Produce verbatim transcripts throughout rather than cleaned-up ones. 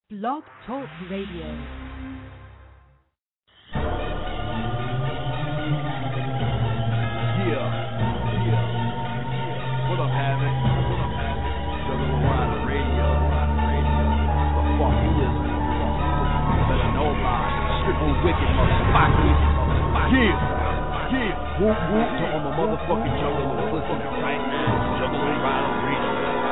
Blog Talk Radio. Yeah, yeah. What up, Havoc? What up, Havoc? Juggalo Rider Radio. Rider Radio. What the fuck you listening to? Better know about it. Triple wicked motherfucker. Yeah. Yeah. Whoop whoop to all my motherfucking juggalos listening right now. Juggalo Rider Radio.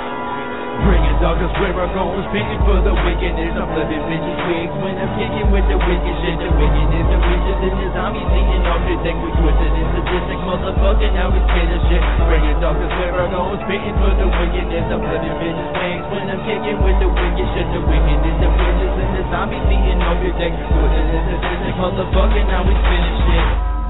Bringing doggers where I go, spitting for the wickedness. I'm flipping bitches wigs when I'm kicking with the wicked shit. The wickedness of riches in the zombies eating off your dick. We twisted and sadistic motherfucker, now we scared of shit. Bringing doggers where I go, spitting for the wickedness. I'm flipping bitches wigs when I'm kicking with the wicked shit. The wickedness of riches in the zombies eating off your dick. Twisted and sadistic motherfucker, now we spinning shit.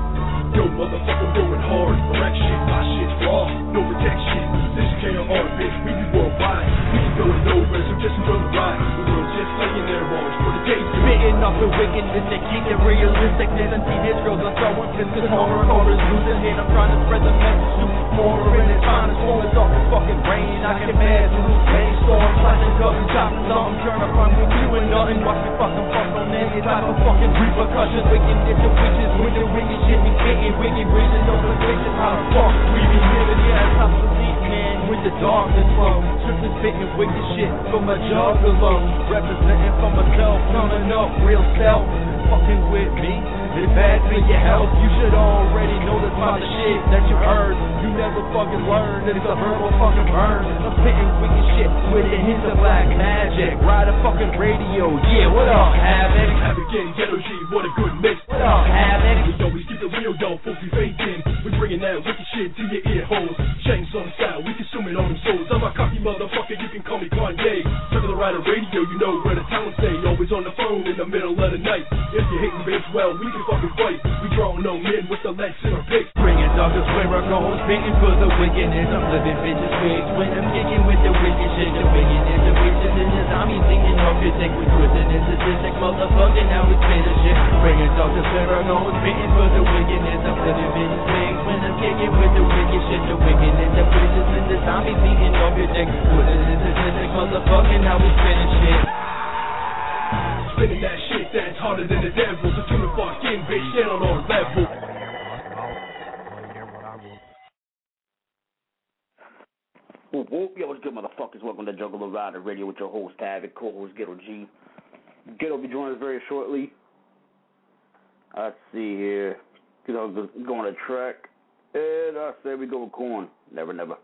Yo, motherfucker, going hard, black shit, my shit's raw, no protection. This K R R, bitch, we be worldwide. We can go nowhere, so just enjoy the ride. The world's just playing their roles for the game. Spitting off the wickedness and keep the realisticness. And teenage girls are throwing fists, cause horror, horror's losing hit. I'm trying to spread the message to more, and it's trying to storm us off the fucking brain. I can imagine who's brainstorm, flashing guns and chopping something. Turn up front with you and nothing. Watch me fucking fuck on any type of fucking repercussions. Wickedness of witches, with the wicked shit we getting. Wicked bridges over bitches, how the fuck we be living? Yeah, that's obsolete, man, with the darkness flow. Strictly spitting wicked shit from my juggalo. Representing for myself, counting up real self. Fucking with me, it's bad for your health. You should already know this about the shit that you heard. You never fucking learned that it's a verbal fucking burn. I'm spitting wicked shit with a hint of black magic. Ride a fucking radio, yeah, what up, Havoc? Havoc and Ghetto G, what a good mix. What up, Havoc? We always keep it real, though, folks be faking. We bringing that wicked shit to your ear holes. Chains on the style, we consuming all them souls. I'm a cocky motherfucker, you can call me Kanye. Juggalo Rider Radio, you know where the talent stay. Always on the phone in the middle of the night. If you hating bitch, well, we can fucking fight. We draw no men with the legs in our picks. Bringing doggers where I go, spitting for the wickedness. I'm living bitches wigs when I'm kicking with the wicked shit. The wickedness, the witches in the zombies eating off your dick. We twisted and sadistic motherfucker, now we spit the shit. Bringing doggers where I go, spitting for the wickedness. I'm living bitches wigs when I'm kicking with the wicked shit. The wickedness, the witches in the zombies eating off your dick. Twisted and sadistic motherfucker, now we spitting shit. Spinning that shit that's harder than the devil. So tune the fuck in, bitch, get on our level. Whoop, whoop. Yo, what's good, motherfuckers? Welcome to Juggalo Rider Radio with your host, Havoc, co-host, Ghetto G. Ghetto will be joining us very shortly. Let's see here. You know, go on a track. And I say we go with corn. Never, never.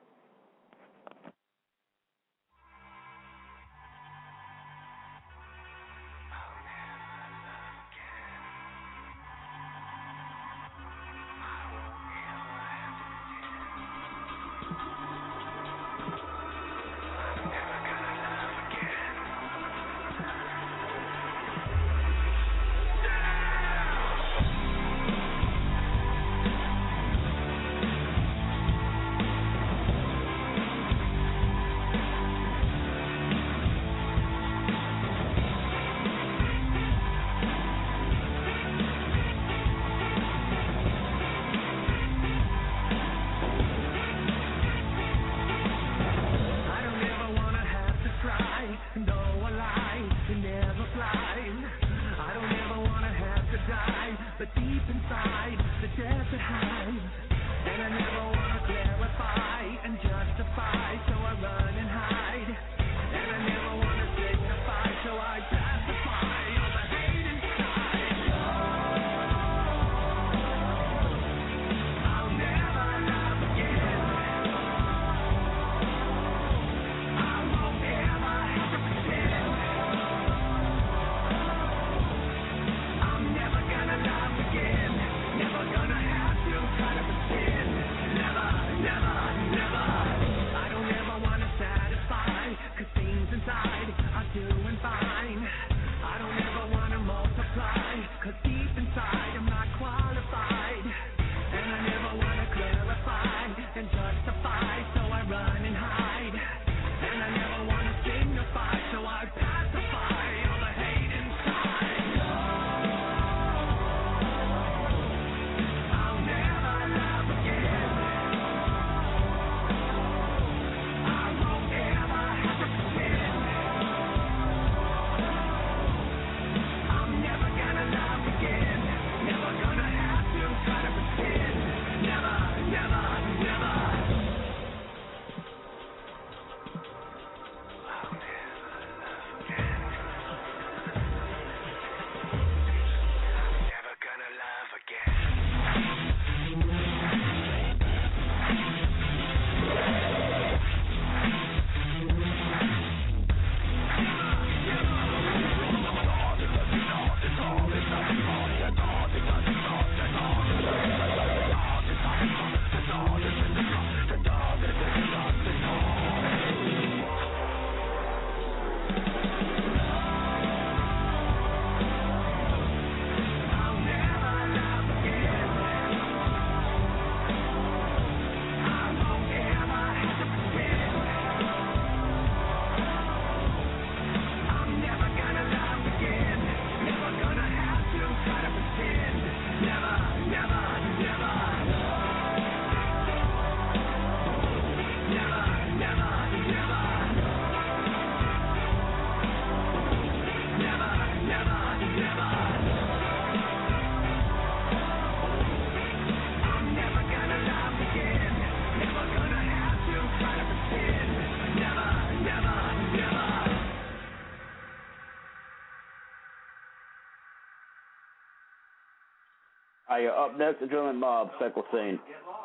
Are you up next? The German Mob, Psycho Sane.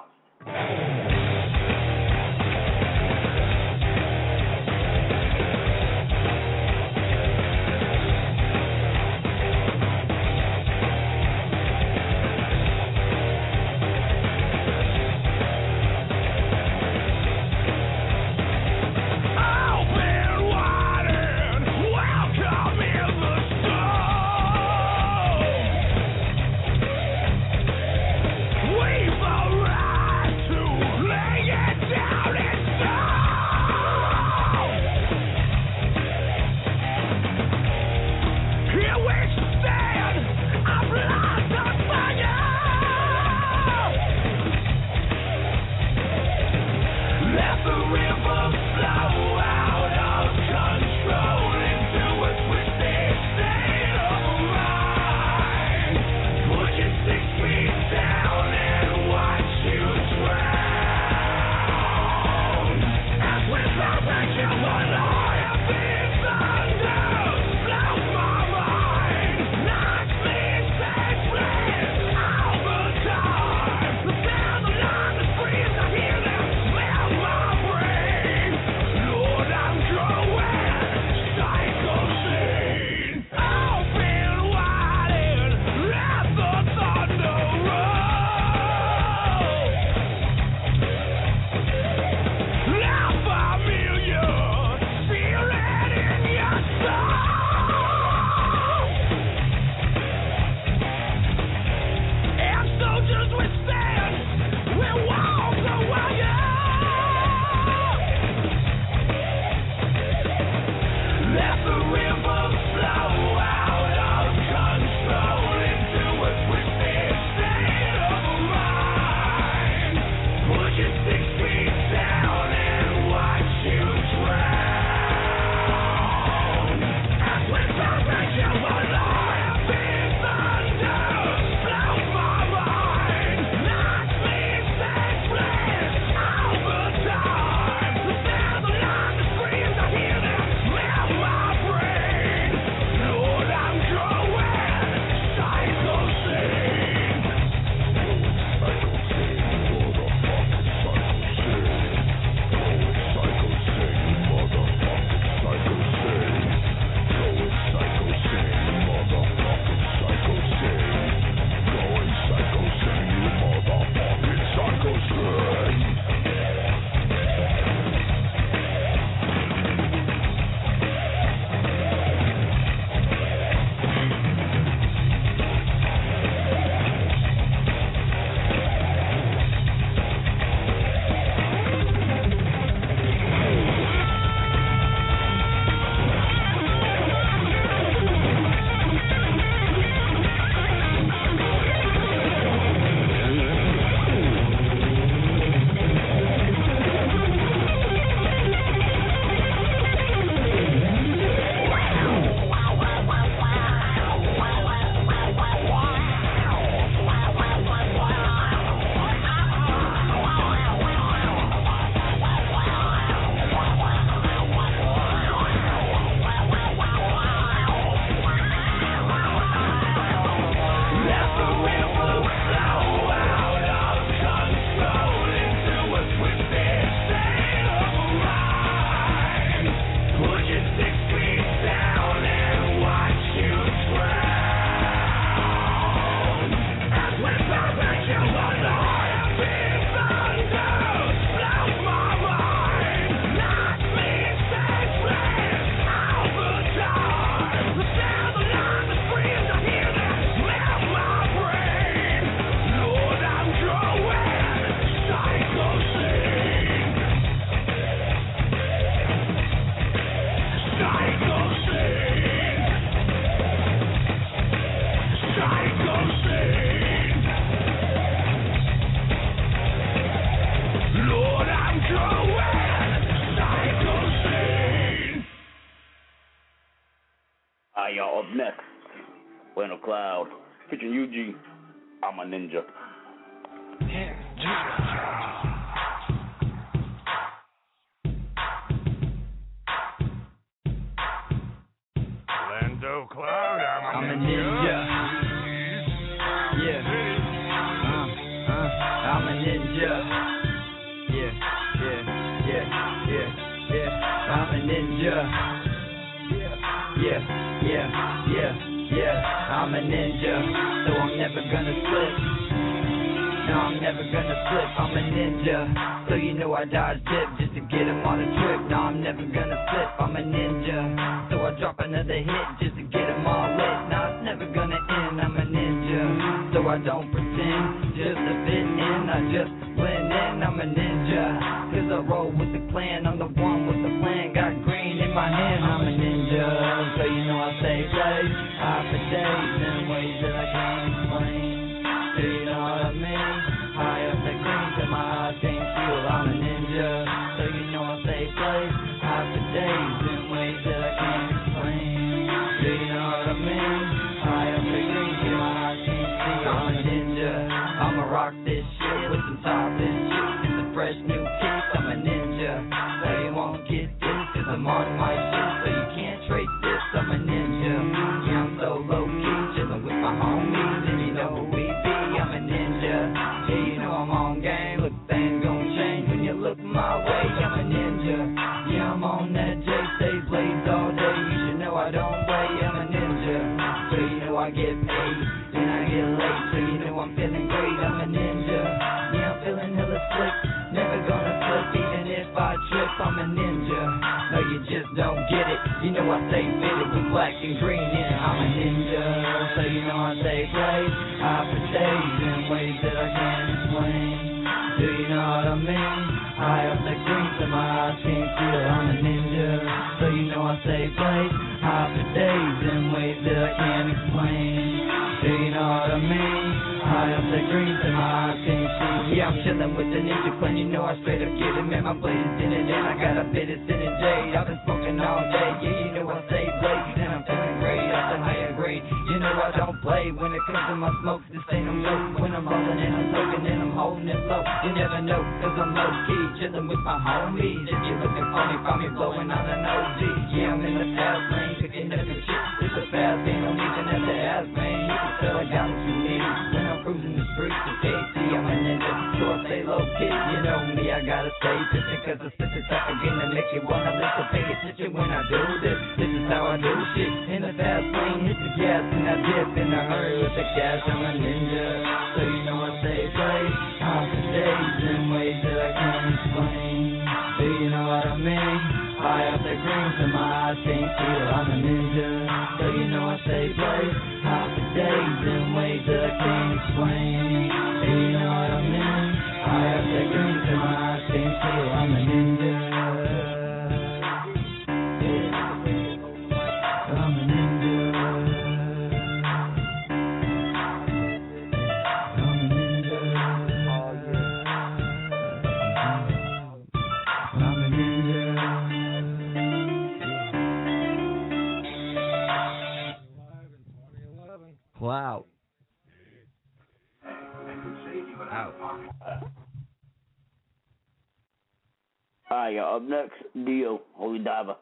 Uh, y'all up next, Bueno Cloud, featuring U G, I'm a Ninja. Lando Cloud, I'm a I'm a ninja. ninja. Yeah. ninja. Yeah, yeah, yeah, yeah. I'm a ninja, so I'm never gonna slip. No, I'm never gonna slip, I'm a ninja. So you know I dodge dip just to get him on a trip. No, I'm never gonna slip, I'm a ninja. So I drop another hit just to get him all lit. No, it's never gonna end, I'm a ninja. So I don't pretend just to fit in, I just blend in, I'm a ninja. Cause I roll with the clan, I'm the one with the plan. Got green in my hand, I'm a ninja. So you know I stay blaze, high for days in ways that I can't explain. Do you know what I mean? High up the green till my eyes can't feel. I'm a ninja, so you know I stay blaze, high for days in ways that I can't explain. Do you know what I mean? High up the green till my eyes can't see. I'm a ninja, I'ma rock this shit with some top and shit and some fresh new kicks. I'm a ninja, so you won't get this cause I'm on my shit, so you can't trade this. I'm a ninja, yeah I'm so low key, chillin' with my homies and you know who we be. I'm a ninja, yeah you know I'm on game. Look, things gon' change when you look my way. I'm a ninja, yeah I'm on that J, stay blaze all day. You should know I don't play. I'm a ninja, so you know I get paid, then I get late, so you know I'm feeling great. I'm a ninja, yeah I'm feeling hella slick, never gonna slip even if I trip. I'm a ninja, no you just don't get it. You know I stay fitted with black and green in it. I'm a ninja, so you know I stay blaze, high for days in ways that I can't explain. Do you know what I mean? High up the green till my eyes can't feel. I'm a ninja, so you know I stay blaze, high for days in ways that I can't explain. Do you know what I mean? High up the green till my eyes can't see. Yeah, I'm chillin' with the ninja clan, you know I straight up get it, man. My blade is in it, and I got a bit of sin and J. I've been smoking all day, yeah, you know I stay blaze, and I'm feeling great off the higher grade. You know I don't play when it comes to my smokes, this ain't no joke. When I'm rollin' and I'm smoking and I'm holding it low, you never know, cause I'm low key, chillin' with my homies. If you're looking for me, find me blowing on an O G. Yeah, I'm in the fast lane, picking up the shit. It's a fast game, don't even have to ask, man. You can tell I got what you need when I'm cruising the streets of K C. I'm a ninja, so I stay low key. You know me, I gotta stay distant, cause it's such a type of game that make you wanna listen, pay attention when I do this. This is how I do shit. In the fast lane, hit the gas and I dip in a hurry with the cash. I'm a ninja, so you know I stay blaze, high for days in ways that I can't explain. Do you know what I mean? High up the green till my eyes can't feel. I'm a ninja, so you know I stay blaze, high for days in ways that I can't explain. Do you know what I mean? High up the green till my eyes can't feel. I'm a ninja. Wow. Wow. Alright, y'all. Up next, Dio, Holy Diver.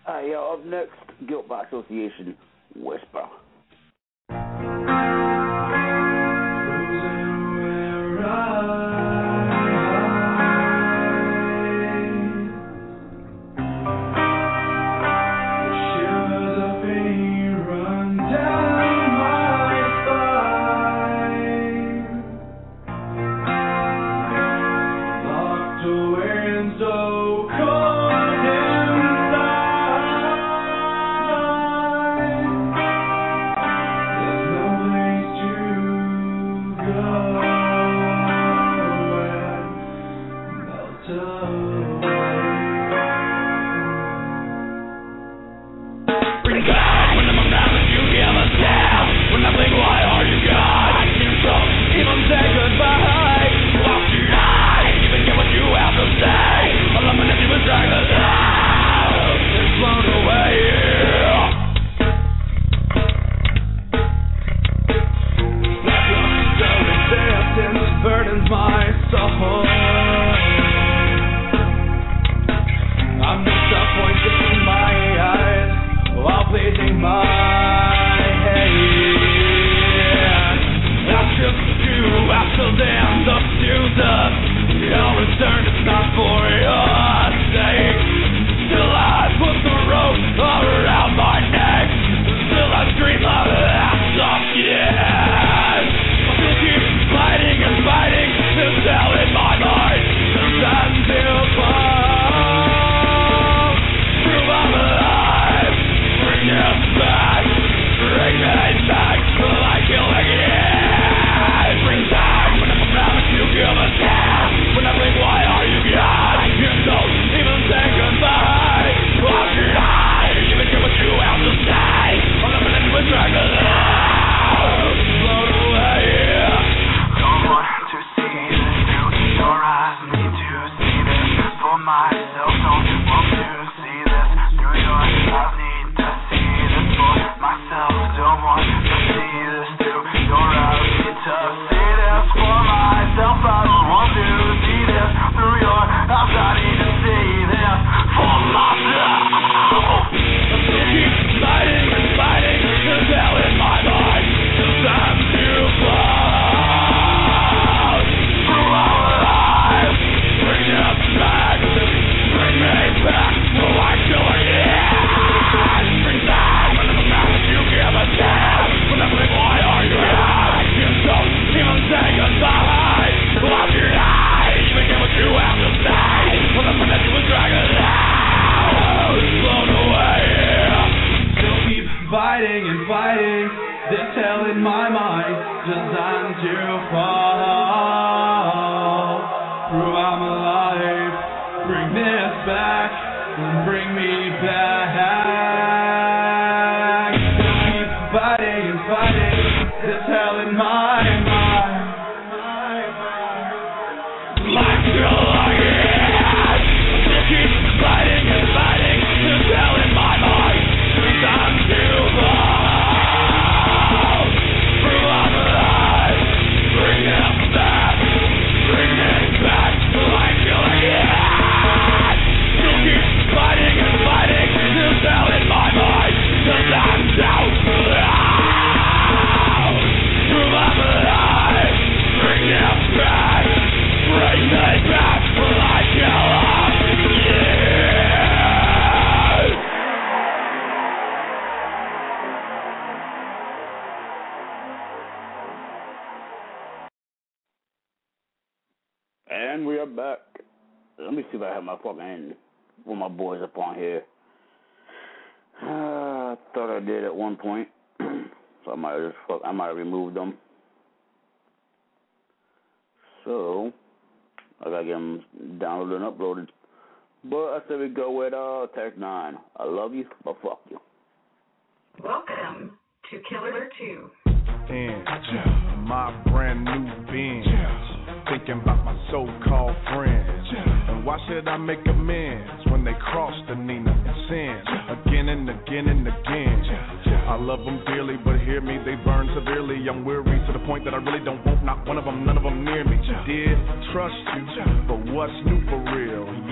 Alright, y'all, up next, Guilt by Association, Whisper. And we are back. Let me see if I have my fucking with my boys up on here. Uh, I thought I did at one point, so I might have just fuck. I might have removed them. So I gotta get them downloaded and uploaded. But I said we go with uh Tech Nine. I love you, but fuck you. Welcome to Killer Two. And my brand new Benz, thinking about my so-called friends. And why should I make amends when they cross the Nina and sins again and again and again? I love them dearly, but hear me, they burn severely. I'm weary to the point that I really don't want not one of them, none of them near me. Did trust you, but what's new for real?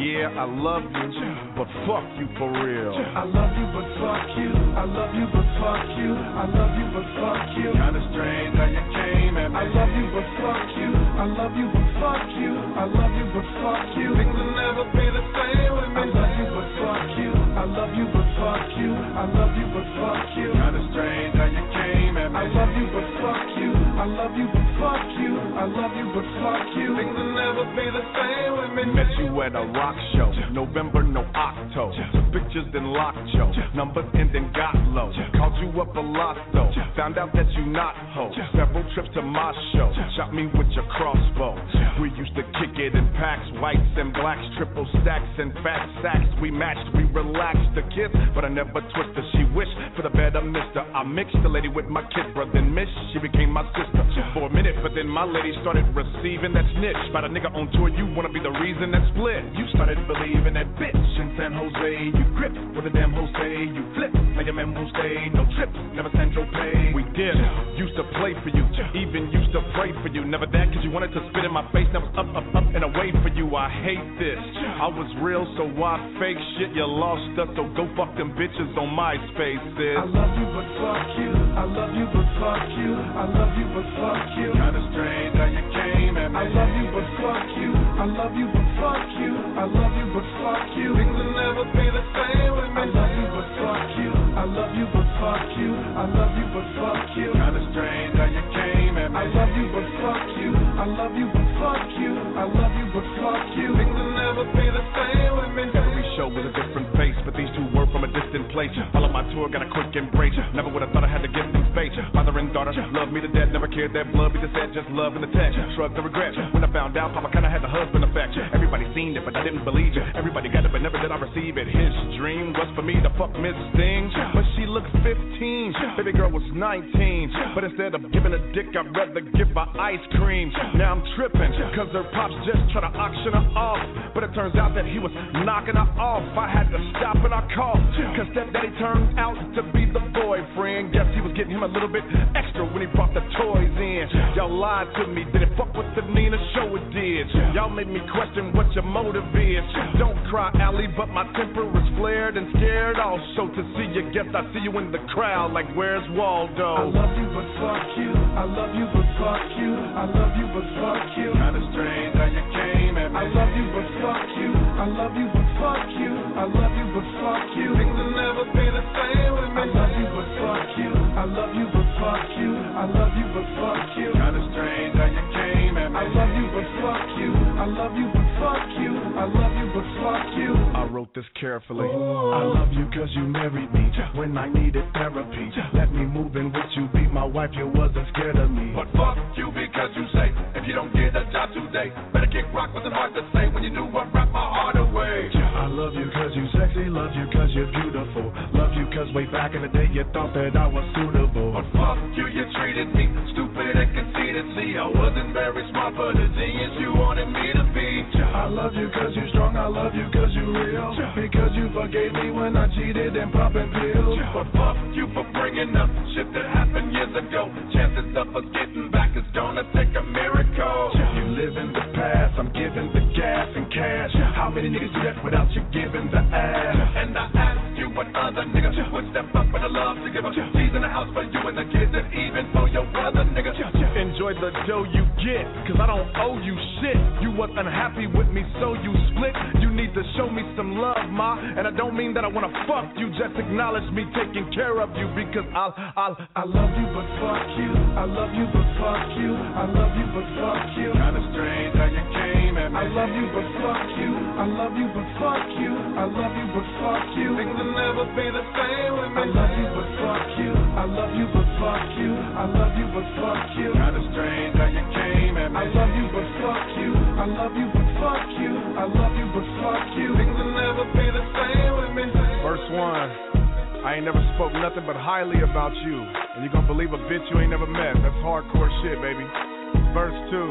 Yeah, I love you, but fuck you for real. I love you, but fuck you. I love you, but fuck you. I love you, but fuck you. Kinda strange how you came at me. I love you, but fuck you. I love you, but fuck you. I love you, but fuck you. Things will never be the same with me. I love you, but fuck you. I love you, but fuck you. I love you, but fuck you. Kinda strange how you came at me. I love you, but fuck you. I love you, but fuck you. I love you, but fuck you. Things will never be the same with me. Met you at a rock show, November, no Octo. Took pictures, then locked yo. Numbers and then got low. Called you up a lot though. Found out that you not ho. Several trips to my show. Shot me with your crossbow. We used to kick it in packs, whites and blacks, triple stacks and fat sacks. We matched, we relaxed the kiss, but I never twisted. She wished for the better mister. I mixed the lady with my kid brother and miss. She became my sister for a minute, but then my lady started receiving that snitch. By the nigga on tour, you wanna be the reason that split. You started believing that bitch in San Jose. You grip with a damn Jose. You flip like a man who stay. No trips, never send your pay. We did, used to play for you, even used to pray for you. Never that cause you wanted to spit in my face. Now it's up, up, up and away for you. I hate this. I was real, so why fake shit? You lost us, so go fuck them bitches on MySpace, sis. I love you, but fuck you. I love you, but fuck you. I love you, but fuck you. Kinda strange how you came at me. I love you, but fuck you. I love you, but fuck you. I love you, but fuck you. Things will never be the same with me. I love you, but fuck you. I love you, but fuck you. I love you, but fuck you. Kinda strange how you came at me. I love you, but fuck you. I love you, but fuck you. I love you, but fuck you. Things will never be the same with me. Every show was a different face, but these two were from a distant place. All of my tour got a quick embrace. Never would have thought I had to give them space. Father and daughter love me to death. Never cared that blood be the sad, just love in the text. Shrugged the regret. When I found out, Papa kinda had the husband effect. Everybody seen it, but I didn't believe it. Everybody got it, but never did I receive it. His dream was for me to fuck Miss Sting, but she looked fifteen. Baby girl was nineteen, but instead of giving a dick, I'd rather give her ice cream. Now I'm tripping, cause her pops just try to auction her off, but it turns out that he was knocking her off. I had to stop and I called, cause stepdaddy turned out to be the boyfriend. Guess he was getting him a little bit extra when he brought the toys in. Y'all lied to me, did it fuck with the Nina show? It did. Y'all made me question what your motive is. Don't cry, Allie, but my temper is flared and scared also to see you. Guess I see you in the crowd like where's Waldo? I love you, but fuck you. I love you, but fuck you. I love you, but fuck you. Kinda strange how you came at me. I love you, but fuck you. I love you, but fuck you. I love you, but fuck you. Things will never be the same with me. I love you, but fuck you. I love you, but fuck you. I love you, but fuck you. Kinda strange how you came at me. I love you, but fuck you. I love you, but fuck you. I love you, but fuck you. I wrote this carefully. I love you cause you married me when I needed therapy. Let me move in with you, be my wife, you wasn't scared of me. But fuck you because you say, if you don't get a job today, better kick rock, wasn't hard to say when you knew I wrapped my heart away. I love you cause you sexy, love you cause you're beautiful. Love you cause way back in the day you thought that I was suitable. But fuck you, you treated me stupid and conceited. See, I wasn't very smart, but the genius you wanted me to be. I love you cause you strong, I love you cause you real. Because you forgave me when I cheated and popping pills. But fuck you for bringing up shit that happened years ago. Chances of us getting back is gonna take a miracle. You live in the past, I'm giving the gas and cash. How many niggas do that without you giving the ass? And I ask you what other nigga would step up with a love to give a keys in the house for you and the kids and even for your brother, nigga. Enjoy the dough you get, cause I don't owe you shit. You was unhappy with me, so you split. You need to show me some love, ma. And I don't mean that I wanna fuck you, just acknowledge me taking care of you. Because I'll, I'll, I love you, but fuck you. I love you, but fuck you. I love you, but fuck you. Kinda strange how you came at me. I love you, but fuck you. I love you, but fuck you. I love you, but fuck you. Things will never be the same with me. I love you, but fuck you. I love you, but fuck you. I love you, but fuck you. Kinda strange how you came at me. I love you, but fuck you. I love you, but fuck you. I love you, but fuck you. Things will never be the same with me. Verse one. I ain't never spoke nothing but highly about you. And you gonna believe a bitch you ain't never met. That's hardcore shit, baby. Verse two.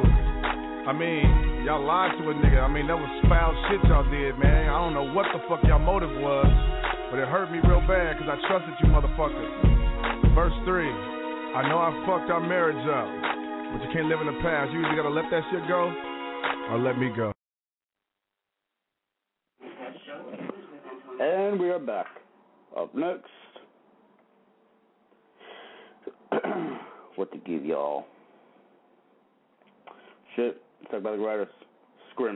I mean, y'all lied to a nigga. I mean, that was foul shit y'all did, man. I don't know what the fuck y'all motive was, but it hurt me real bad because I trusted you motherfuckers. Verse three. I know I fucked our marriage up, but you can't live in the past. You either gotta let that shit go or let me go. And we are back. Up next, what to give y'all? Shit, talk about the writers. Scrimps.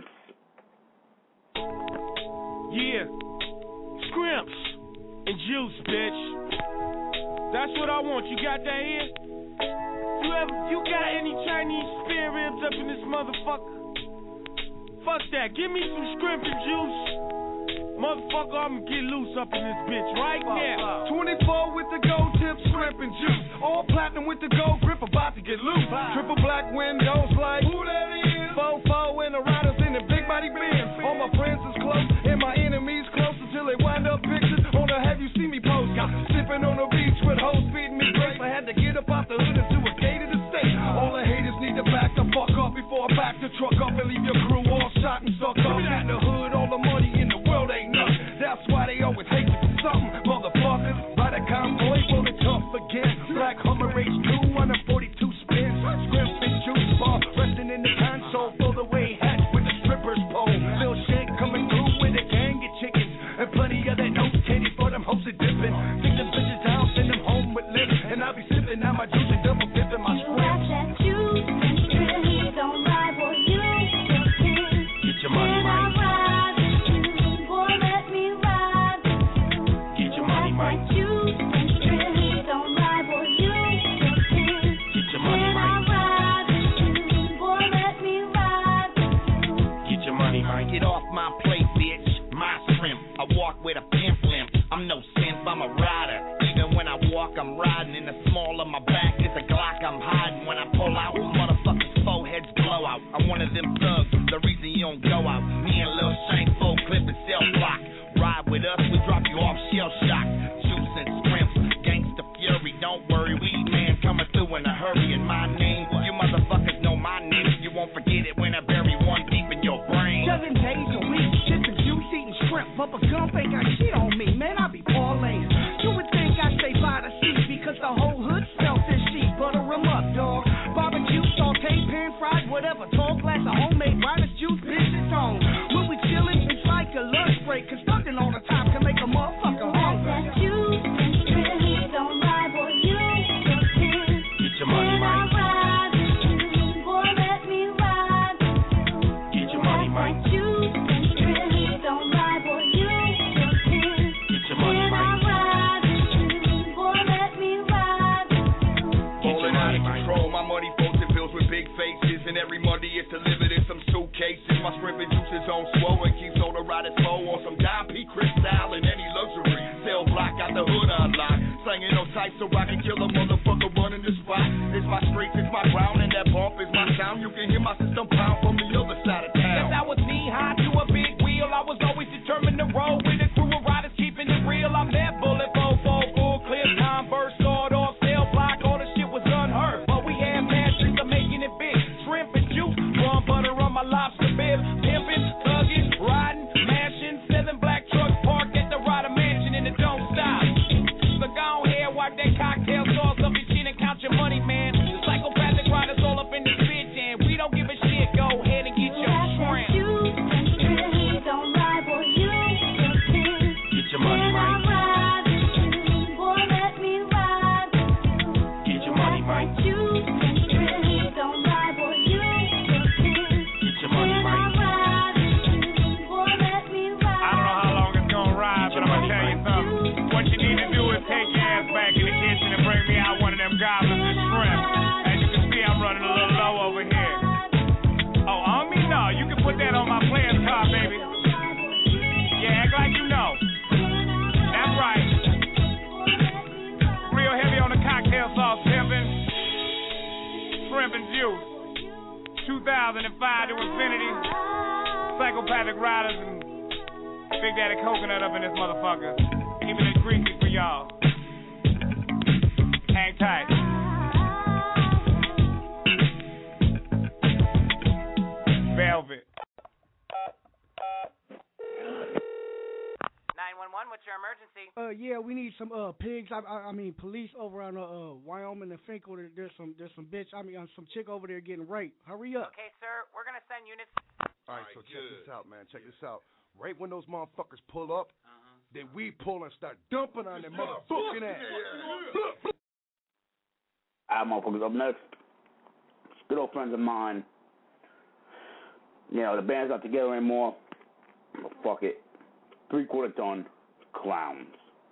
Yeah, Scrimps and juice, bitch. That's what I want. You got that here? You ever, you got any Chinese spare ribs up in this motherfucker? Fuck that. Give me some Scrimp and juice. Motherfucker, I'ma get loose up in this bitch right now. twenty-four with the gold tip, Scrimp and juice. All platinum with the gold grip, about to get loose. Triple black windows like who that is? Fofo and the riders in the big body Benz. All my friends is close and my enemies close until they wind up pictures on the have you see me post. Sipping on the beach with hoes feeding me grapes. I had to get up out the hood into a gated estate. All the haters need to back the fuck up before I back the truck up and leave your crew all shot and stuck up. In the hood, all the money in the world ain't nothing. That's why they always hate you for something, motherfuckers. By the convoy, rolling tough again. Black Hummer H two, one forty-two spins. Scrimp and juice bar, resting in the console. Blow the way hatch with the strippers pole. Lil shit coming through with a gang of chickens. And plenty of that no titty for them hoes that dipping. Take them bitches down, send them home with lips. And I'll be sipping out my juice and double dipping my scrimps. You got that juice and scrimps, don't lie, boy, you get your money right. Get off my plate, bitch, my shrimp. I walk with a pimp limp. I'm no simp, I'm a rider. Even when I walk, I'm riding. In the small of my back, there's a Glock I'm hiding. When I pull out, motherfuckers' foreheads blow out. I'm one of them thugs, the reason you don't go out. Me and Lil Shane, full clip and cell block. Ride with us, we drop you off shell shock. Juice and scrimps, gangsta fury. Don't worry, weed man coming through in a hurry. And my name, you motherfuckers know my name. You won't forget it when I bury one deep in your brain. Seven days a week, sipping juice, eating shrimp. Bubba Gump ain't got shit on me, man. I be parlaying. You would think I stay by the sea because the whole hood smelt this shit. Butter 'em up, dog. Barbecue, saute, pan fried, whatever. Tall glass of homemade virus juice, bitch, it's on. When we chillin', it's like a lunch break. Cause nothing on the top can make a motherfucker hungry. That juice and shrimp, don't lie, boy, you get your money right. And every Monday it's delivered in some suitcases. My shrimp and juice is on swole and keeps on the riders slow on some dime P crystal and any luxury. Cell block got the hood unlocked. Slanging no tight so I can kill a motherfucker running the spot. It's my streets, it's my ground, and that bump is my sound. You can hear my system pound from the other side of town. Since I was knee high to a big wheel, I was always determined to roll with a crew of riders keeping it real. I'm that bullet, full, full, full, clear time, burst, sawed off, cell block, all the shit was unheard. But we had masters of making it big. Shrimp and juice, rum butter on my lobster bib, pimpin', thuggin', riding, mashing, seven black trucks parked at the Ryder Mansion and it don't stop. So go ahead, wipe that cocktail sauce up your chin and count your money, man. The psychopathic riders all up in this bitch and we don't give a shit. Go ahead and get your shrimp. Don't lie, boy, you get your money right. Boy, let me ride. Get your money right. Don't lie, boy, you get your money right. Boy, let me ride. I don't know how long it's gonna ride, but I'm gonna tell you something. What you need to do is take your ass back in the kitchen and bring me out one of them goblins of shrimp. As you can see, I'm running a little low over here. Oh, on me? No, you can put that on my player's card, baby. Yeah, act like you know. That's right. Real heavy on the cocktail sauce, pimpin'. Shrimp and juice. two thousand five to infinity. Psychopathic riders and Big Daddy Coconut up in this motherfucker. Keeping it greasy for y'all. Hang tight. Velvet. nine one one, what's your emergency? Uh, yeah, we need some uh pigs. I, I, I mean, police over on uh, uh Wyoming and Finkel. There's some, there's some bitch. I mean, uh, some chick over there getting raped. Hurry up. Okay, sir, we're gonna send units. All right, so check this out, man. Check this out. Right when those motherfuckers pull up, uh-huh. then we pull and start dumping on their motherfucking ass. All right, motherfuckers, up next. Good old friends of mine. You know, the band's not together anymore. But fuck it. Three-quarter ton clowns.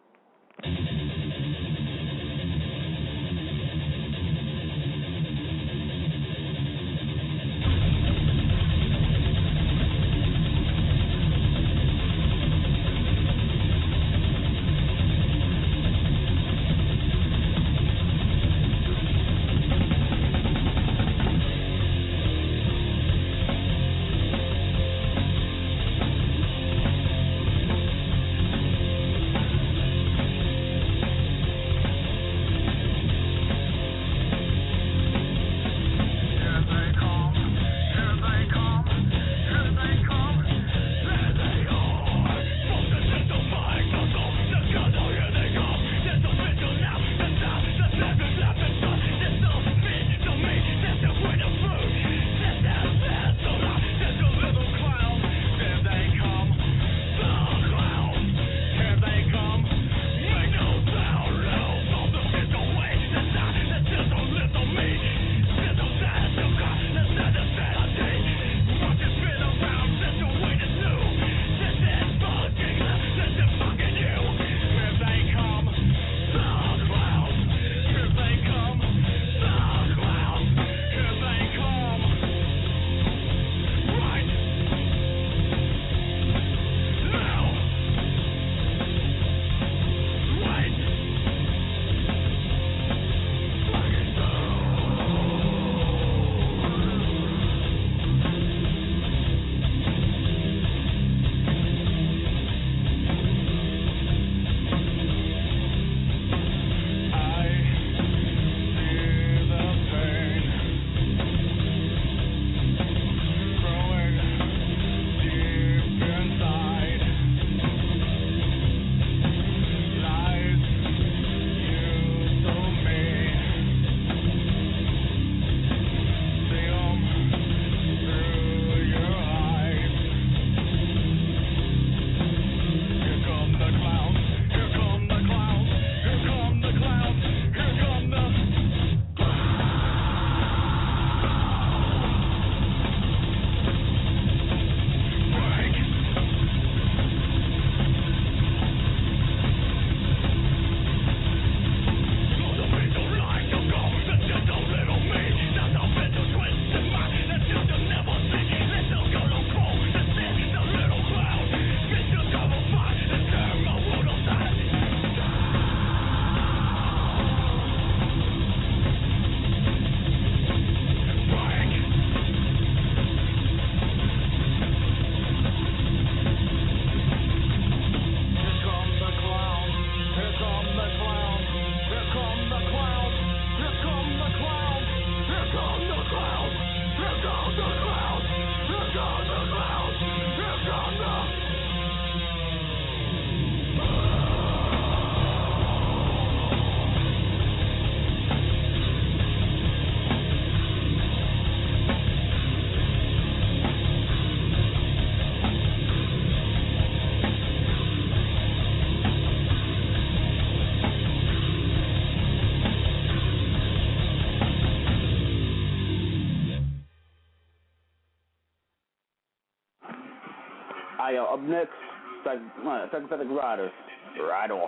Alright, yo, up next, Psychopathetic Riders, Ride Off.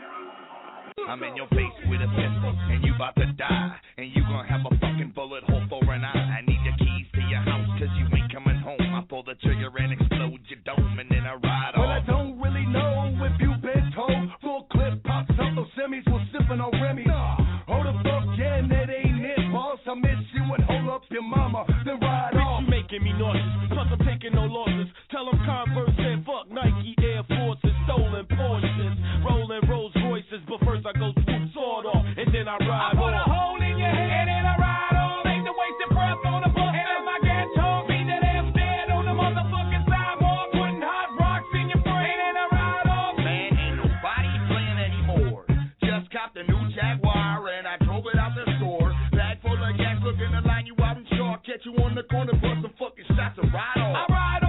I'm in your face with a pistol, and you about to die, and you gonna have a fucking bullet hole for an eye. I need the keys to your house, cause you ain't coming home. I pull the trigger and explode your dome, and then I ride off. Well, I don't really know if you've been told. Full clip pops up, those semis was sipping on Remy. Hold the fuck, yeah, and that ain't it, boss. I miss you and hold up your mama, then ride Bitch, off. you making me nauseous, plus I'm taking no losses. Tell them Converse and fuck Nike Air Forces, stolen Porsches, rolling Rolls Royces. But first I go swoop sword off, and then I ride I put off. a hole in your head and I ride off. Ain't the wasted breath on the bus. And if I get talk, me that I'm dead on the motherfucking sidewalk, putting hot rocks in your brain and I ride off. Man, ain't nobody playing anymore. Just copped a new Jaguar and I drove it out the store. Bag full of gas, looking to line you out in chalk. Catch you on the corner, bust some fucking shots and ride off. I ride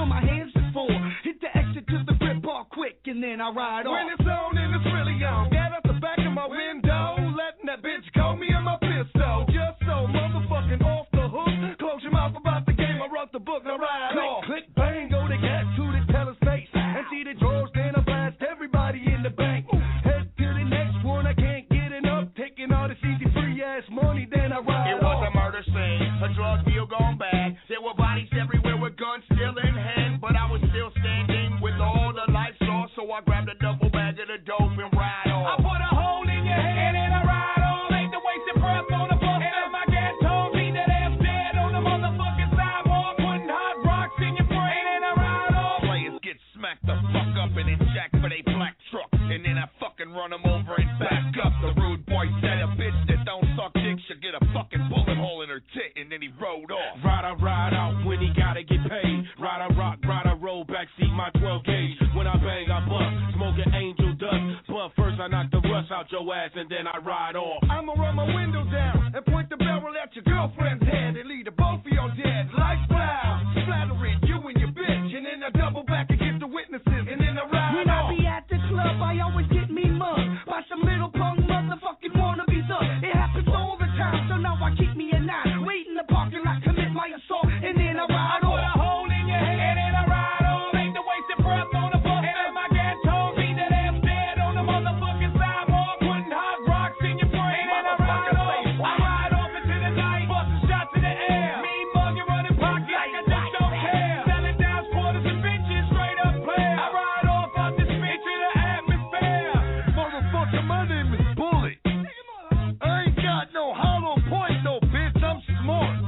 my hands is full. Hit the exit to the grip all quick, and then I ride off. When it's on and it's really on. Get out the back of my window, letting that bitch call me in my pistol. Just so motherfucking off the hook. Close your mouth about the game. I wrote the book. Now ride Click, off. click, bang, go to gas to the teller's face. Empty the drawers, then I blast everybody in the bank. Head to the next one. I can't get enough. Taking all this easy free ass money, then I ride It was off. a murder scene, a drug deal gone bad. There were bodies everywhere with guns still in hand, but I was still standing with all the lights off. So I grabbed a double bag of the dope and ride off. I put a hole in your head and I ride on. Ain't the wasted breath on the bus. And my gas told me that I'm dead on the motherfucking sidewalk. Putting hot rocks in your brain and I ride off. Players get smacked the fuck up and then jack for they black truck. And then I fucking run them over and back up. The rude boy said a bitch that don't suck dick should get a fucking bullet hole in her tit. And then he rode off. Ride I ride out when he gotta get paid. Ride I rock, ride I roll, backseat my twelve gauge. When I bang, I bust, smoking angel dust. But first I knock the rust out your ass and then I ride off. I'ma roll my window down and point the barrel at your girlfriend's head and lead the both of your dead. Lifestyle, flattering you and your bitch. And then I double back and get the witnesses and then I ride When off. I be at the club, I always get me mugged by some little punk motherfucking wannabe thug. It happens all the time, so now I keep me a nine. Wait in the parking lot, commit my assault, and then I ride I put a off. hole in your head and then I ride on. Ain't the wasted breath on the bus. And my gas told me that I'm dead on the motherfucking sidewalk. Putting hot rocks in your brain and I ride off. I ride off into the night, busting shots in the air. Me mugging, running pockets like I just don't care. Selling down quarters and bitches, straight up player. I ride off out this bitch in the atmosphere. Motherfucker, my name is Bullet. I ain't got no hollow point, no bitch. I'm smart.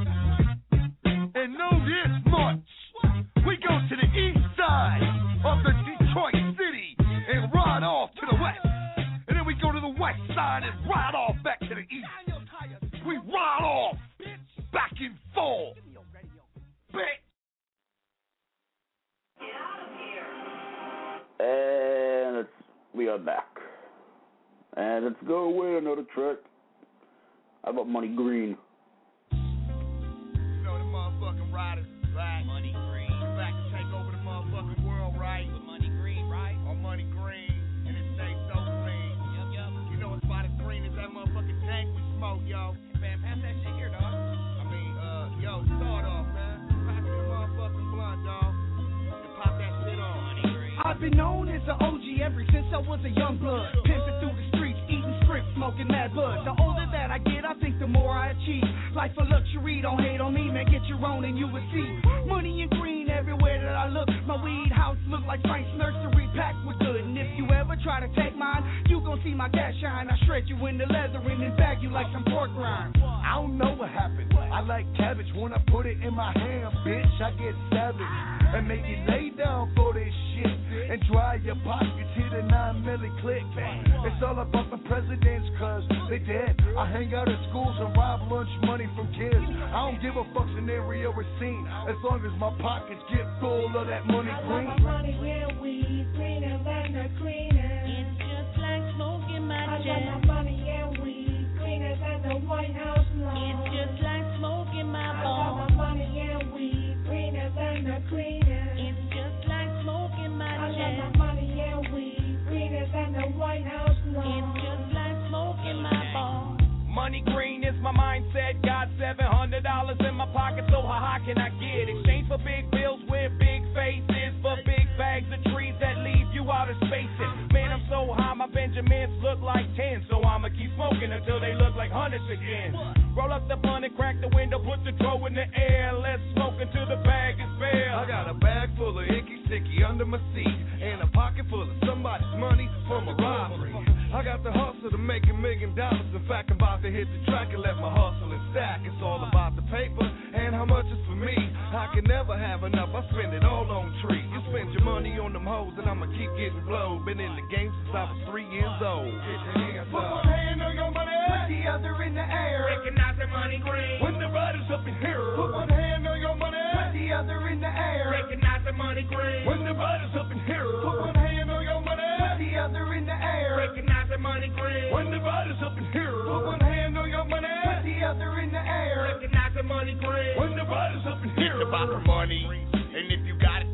And know this much. We go to the east side of the Detroit city and ride off to the west. And then we go to the west side and ride off back to the east. We ride off back and forth. Bitch. And it's, we are back. And let's go away another track. How about Money Green? You know the motherfucking riders, right? Money Green. Back to take over the motherfucking world, right? With Money Green, right? On Money Green, and it stays so clean. Yup, yup. You know it's about as green as that motherfucking dank we smoke, yo. Man, pass that shit here, dog. I mean, uh, yo, start off, man. Pass me the motherfucking blunt, dog. And pop that shit on. Money Green. I've been known as an O G ever since I was a young blood. Pimping through the streets, eating script, smoking mad bud. The older that I get, I think the more I achieve. Life of luxury, don't hate on me, man. Get your own and you will see. Money and green everywhere that I look. My weed house look like Frank's nursery packed with good. And if you ever try to take mine, you gon' see my gas shine. I shred you in the leather and then bag you like some pork rinds. I don't know what happened. I like cabbage when I put it in my hand, bitch. I get savage and make you lay down for this shit and dry your pockets. Hit a nine milli click. It's all about the presidents, cause they dead. I hang out at schools and rob lunch money from kids. I don't give a fuck scenario or scene as long as my pockets get full of that money green. I want my money where we greener than the greener. It's just like smoking my I jet. got my money and weed greener than the White House lawn. It's just like smoking my I got bone. my money and weed greener than the greener. It's just like smoking my I jet. got my money and weed greener than the White House lawn. It's just like smoking my bone. Money green is my mindset. Got seven hundred dollars in my pocket, so how high can I get? Exchange for big bills with big faces, for big bags of trees that leave you out of spaces. Man, I'm so high, my Benjamins look like ten, so I'ma keep smoking until they look like hundreds again. Roll up the blunt and crack the window, put the throw in the air. Let's smoke until the bag is bare. I got a bag full of icky sticky under my seat and a pocket full of somebody's money from a robbery. I got the hustle to make a million dollars. In fact, I'm about to hit the track and let my hustle and stack. It's all about the paper and how much is for me. I can never have enough. I spend it all on trees. You spend your money on them hoes and I'ma keep getting blowed. Been in the game since I was three years old. Put one hand on your money, put the other in the air. Recognize the money green. When the riders up in here, put one hand on your money, put the other in the air. Recognize the money green. When the riders up in here, put one hand on your money, put the other in the air. Recognize the money green. When the riders up in here, put one hand on your money, put the other in the air. Recognize the money green. When the riders up in here, It's about the money, and if you got it, then you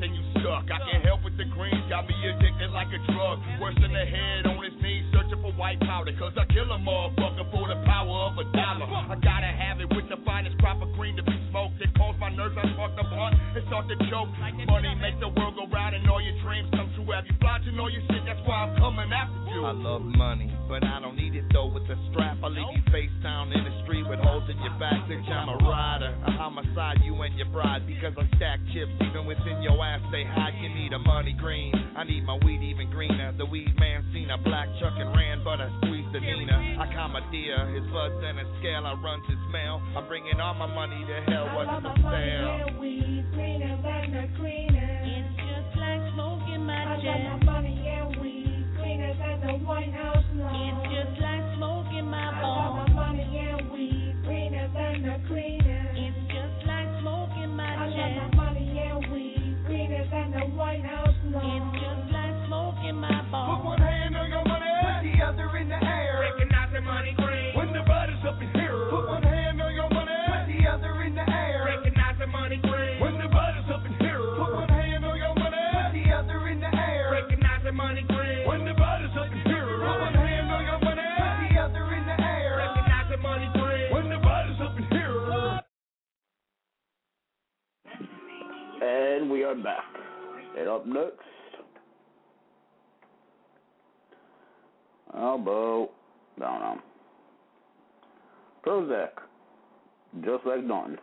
duck. I can't help with the greens, got me addicted like a drug. Worse than the head on his knees, searching for white powder. Cause I kill a motherfucker for the power of a dollar. I gotta have it with the finest proper green to be smoked. It calls my nerves, I spark the blunt and start to choke. Money makes the world go round and all your dreams come true. Have you flaunting all your shit, that's why I'm coming after you. I love money, but I don't need it though with the strap. I leave you face down in the street with holes in your back. Bitch, I'm a rider. I homicide you and your bride because I stack chips even within your ass. Say hi, you need a money green. I need my weed even greener. The weed man seen a black Chuck and ran, but I squeezed the Nina. I commandeer his buds and his scale. I run his mail. I'm bringing all my money to hell. What's the sale? Weed greener than the greener. It's just like smoking my I jet. love my money and weed greener than the White House lawn. It's just like smoking my I love balls. my money and weed greener than the greener. It's just like smoking my I jet. love my money and weed greener than the White House lawn. It's just like smoking my balls. Put one hand on your money, put the other in the air. Recognize the money green. When the body's up in here, put one hand on your money, put the other in the air. Recognize the money green. When the body's up in here, put one hand on your money, put the other in the air. Recognize the money green. When the body's up in here, put one hand on your money, put the other in the air. Recognize the money green. When the body's up in here. And we are back. And up next, Albo, down on Prozac, just like Dawn.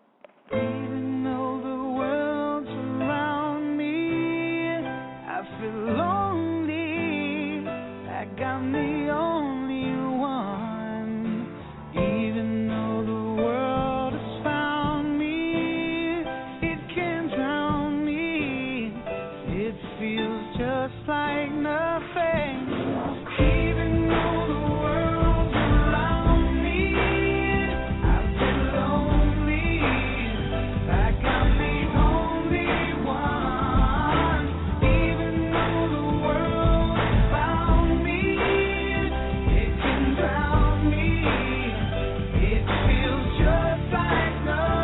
Even though the world's around me, I feel lonely, like I'm the only one. Even though the world has found me, it can drown me. It feels just like nothing. Even though the world's around me, I feel lonely, like I'm the only one. Even though the world has found me, it can drown me. It feels just like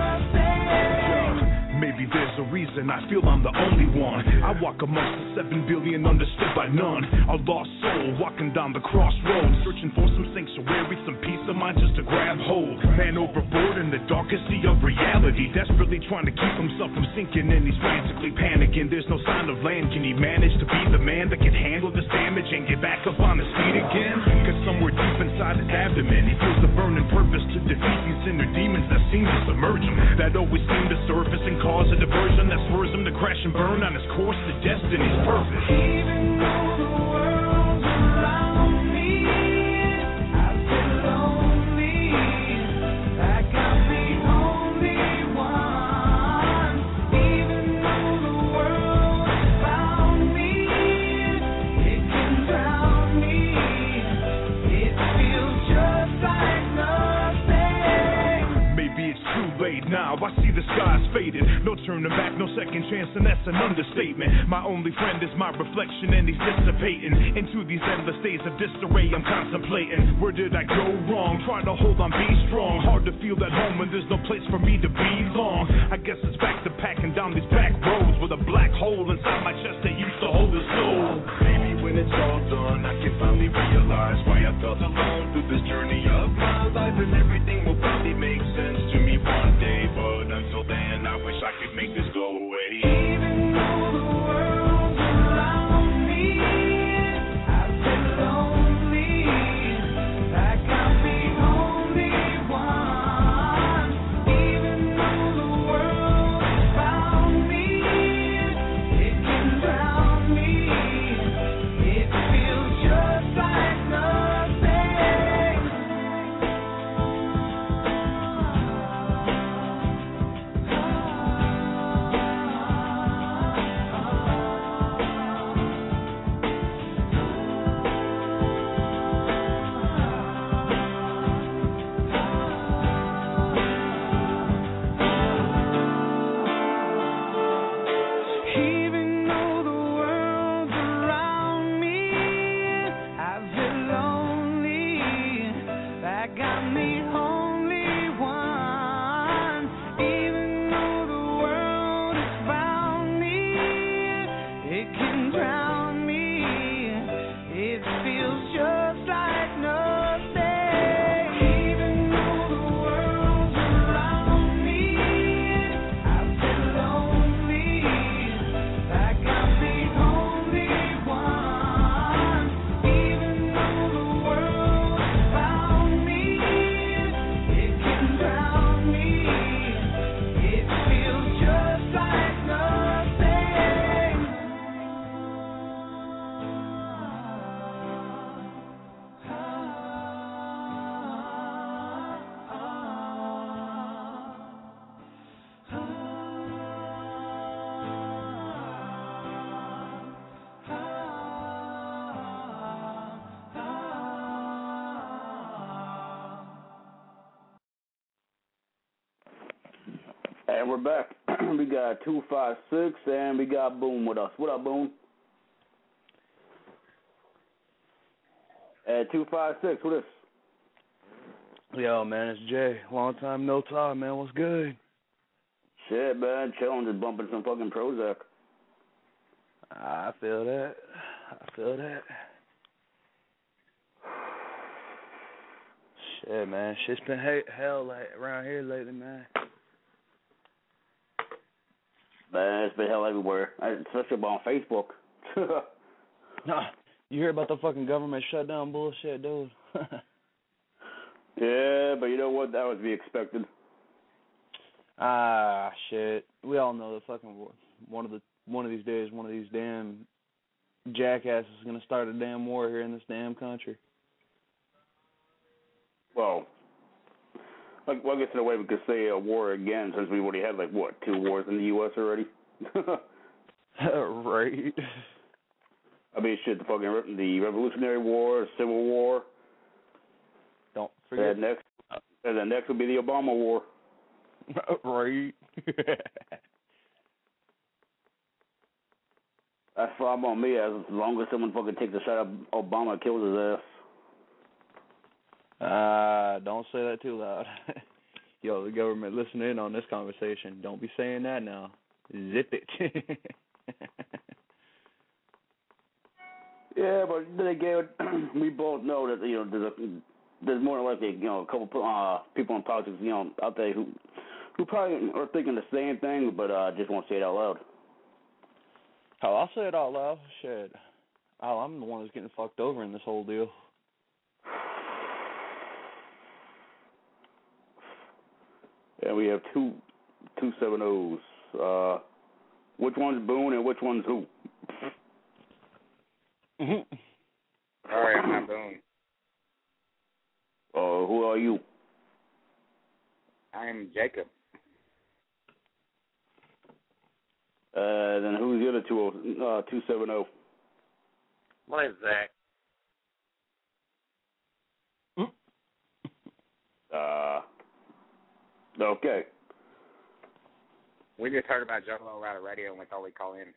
nothing. Maybe there's a reason I feel I'm the only one. I walk amongst the seven billion understood by none. A lost soul walking down the crossroads, searching for some sanctuary, some peace of mind just to grab hold. Man overboard in the darkest sea of reality, desperately trying to keep himself from sinking, and he's frantically panicking. There's no sign of land. Can he manage to be the man that can handle this damage and get back up on his feet again? Cause somewhere deep inside his abdomen, he feels the burning purpose to defeat these inner demons that seem to submerge him, that always seem to surface and cause a diversion that spurs him to crash and burn on his course to destiny's purpose. Even though the world's around me, I feel lonely, like I'm the only one. Even though the world has found me, it can drown me. It feels just like nothing. Maybe it's too late now, I see the skies faded. No turning back, no second chance, and that's an understatement. My only friend is my reflection, and he's dissipating into these endless days of disarray. I'm contemplating, where did I go wrong? Trying to hold on, be strong. Hard to feel at home when there's no place for me to belong. I guess it's back to packing down these back roads with a black hole inside my chest that used to hold a soul. Maybe when it's all done, I can finally realize why I felt alone through this journey of my life, and everything will probably make sense to me one day. But until then, I wish I could make this go away. Even though the world's around me, I feel lonely, like I'm the only one. Even though the world has found me, it can And we're back. We got two five six, and we got Boone with us. What up, Boone? At two five six, what is? Yo, man, it's Jay. Long time no talk, man. What's good? Shit, man. Chilling, just bumping some fucking Prozac. I feel that. I feel that. Shit, man. Shit's been ha- hell like around here lately, man. Man, it's been hell everywhere, especially on Facebook. Nah, you hear about the fucking government shutdown bullshit, dude? Yeah, but you know what? That was to be expected. Ah, shit. We all know that fucking one of the one of these days, one of these damn jackasses is gonna start a damn war here in this damn country. Well, like, well, I guess in a way we could say a war again, since we already had like what two wars in the U S already. Right. I mean, shit, the fucking the Revolutionary War, Civil War. Don't forget. And next, and then next will be the Obama War. Right. That's fine on me. As long as someone fucking takes a shot at Obama, kills his ass. Ah, uh, don't say that too loud. Yo, the government listen in on this conversation. Don't be saying that now. Zip it. Yeah, but then again, we both know that, you know, there's, a, there's more likely, you know, a couple uh, people in politics, you know, out there who who probably are thinking the same thing, but uh, just won't say it out loud. Oh, I'll say it out loud. Shit. Oh, I'm the one who's getting fucked over in this whole deal. Yeah, we have two two seven O's. Uh, which one's Boone and which one's who? All right, I'm not Boone. Uh, who are you? I'm Jacob. Uh, then who's the other two? Uh, two seven zero. My name's Zach. Uh, okay. We just heard about Juggalo Rider Radio and we thought we'd call in.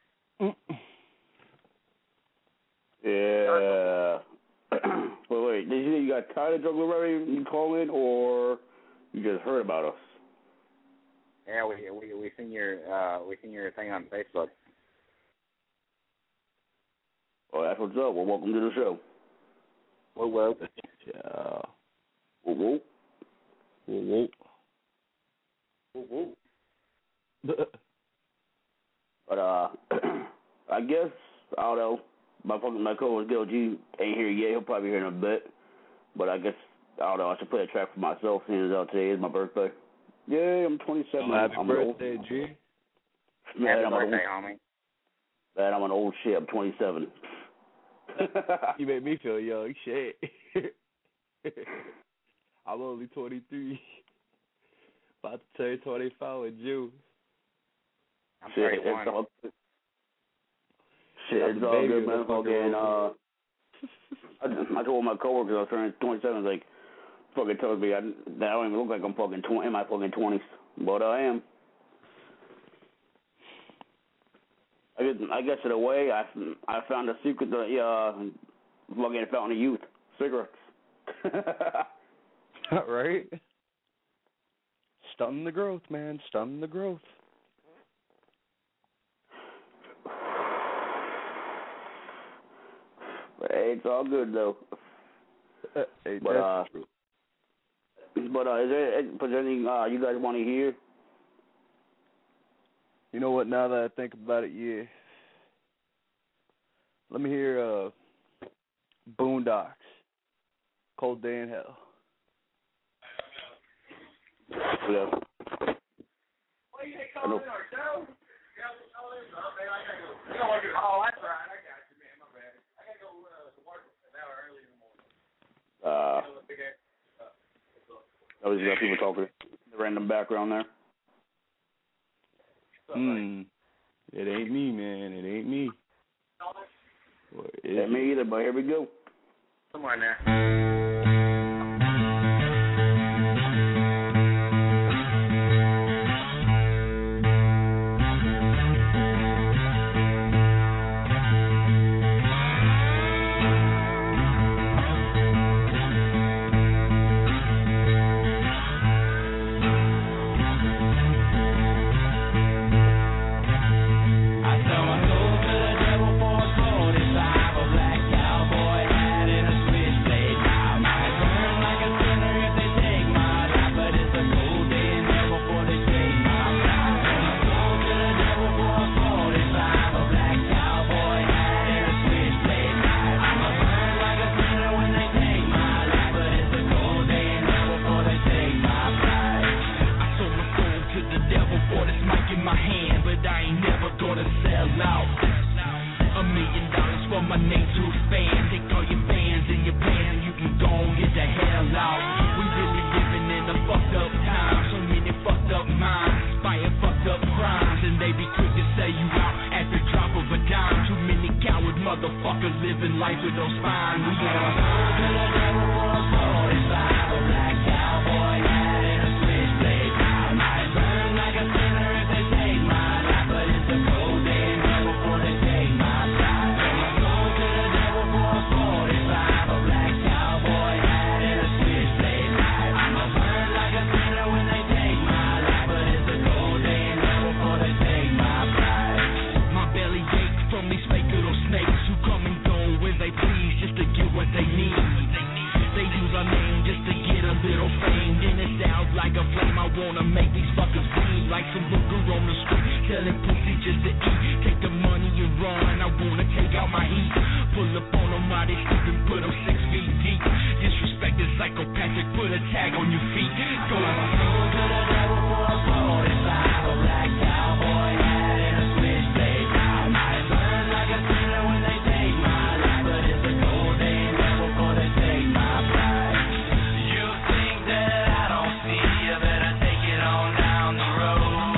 Yeah. Wait, wait. Did you say you got tired of Juggalo Radio and you call in, or you just heard about us? Yeah, we we we seen your uh we seen your thing on Facebook. Oh, that's what's up. Well, welcome to the show. Well, well. Yeah. Whoa, whoa. Whoa, whoa. Whoa, whoa. But uh, I guess I don't know. My fucking my co-host Gil G ain't here yet. He'll probably be here in a bit. But I guess I don't know. I should play a track for myself, seeing as today is my birthday. Yeah, I'm twenty-seven. Oh, happy I'm birthday, old, G. Man, happy I'm birthday, old, homie. Man, I'm an old shit. I'm twenty-seven. You make me feel young, shit. I'm only twenty-three. About to turn twenty-five in June. I'm shit, thirty-one. it's all, shit, it's all good, man. Fucking, uh, I, I told my coworkers I was turning twenty-seven. Like, fucking tells me I, that I don't even look like I'm fucking twenty in my fucking twenties, but I am. I guess, I guess in a way, I, I found a secret to uh, fucking fountain of youth, cigarettes. Right? Stunning the growth, man. Stunning the growth. Hey, it's all good though. Hey, but uh, but uh, is there, is there anything uh, you guys want to hear? You know what? Now that I think about it, yeah. Let me hear uh, Boondocks, Cold Day in Hell. Yeah. What do you call in our show? Oh, that's right. I got you, man. My bad. I gotta go uh, to work an hour early in the morning. Uh, that was you got people talking. The random background there. Hmm. It ain't me, man. It ain't me. It ain't me either, but here we go. Come on now. out. A million dollars for my name to expand. Take all your fans and your plans, you can go and get the hell out. We really living in a fucked up time. So many fucked up minds, inspire fucked up crimes, and they be quick to sell you out at the drop of a dime. Too many coward motherfuckers living life with no spine. We on to the devil for a forty-five, a black cowboy hat and a switchblade. I might burn like a sinner if they take my life, but it's a cold day in hell before they take my pride. I'm going to the devil for a forty-five, a black cowboy hat and a switchblade. I'ma burn like a sinner when they take my life, but it's a cold day in hell before they take my pride. My belly aches from these fake little snakes who come and go when they please just to get what they need. They use our name just to get a little fame. Then it sounds like a flame. I wanna make these fuckers bleed like some hooker on the street selling pussy just to eat. Take the money and run. I wanna take out my heat. Pull up on them while they sleep and put them six feet deep. Disrespect is psychopathic. Put a tag on your feet. Go to the devil for a forty-five, a black cowboy hat and a switchblade. I might burn like a sinner when they take my life, but it's a cold day in hell before they take my pride. You think that I don't see, you better take it on down the road.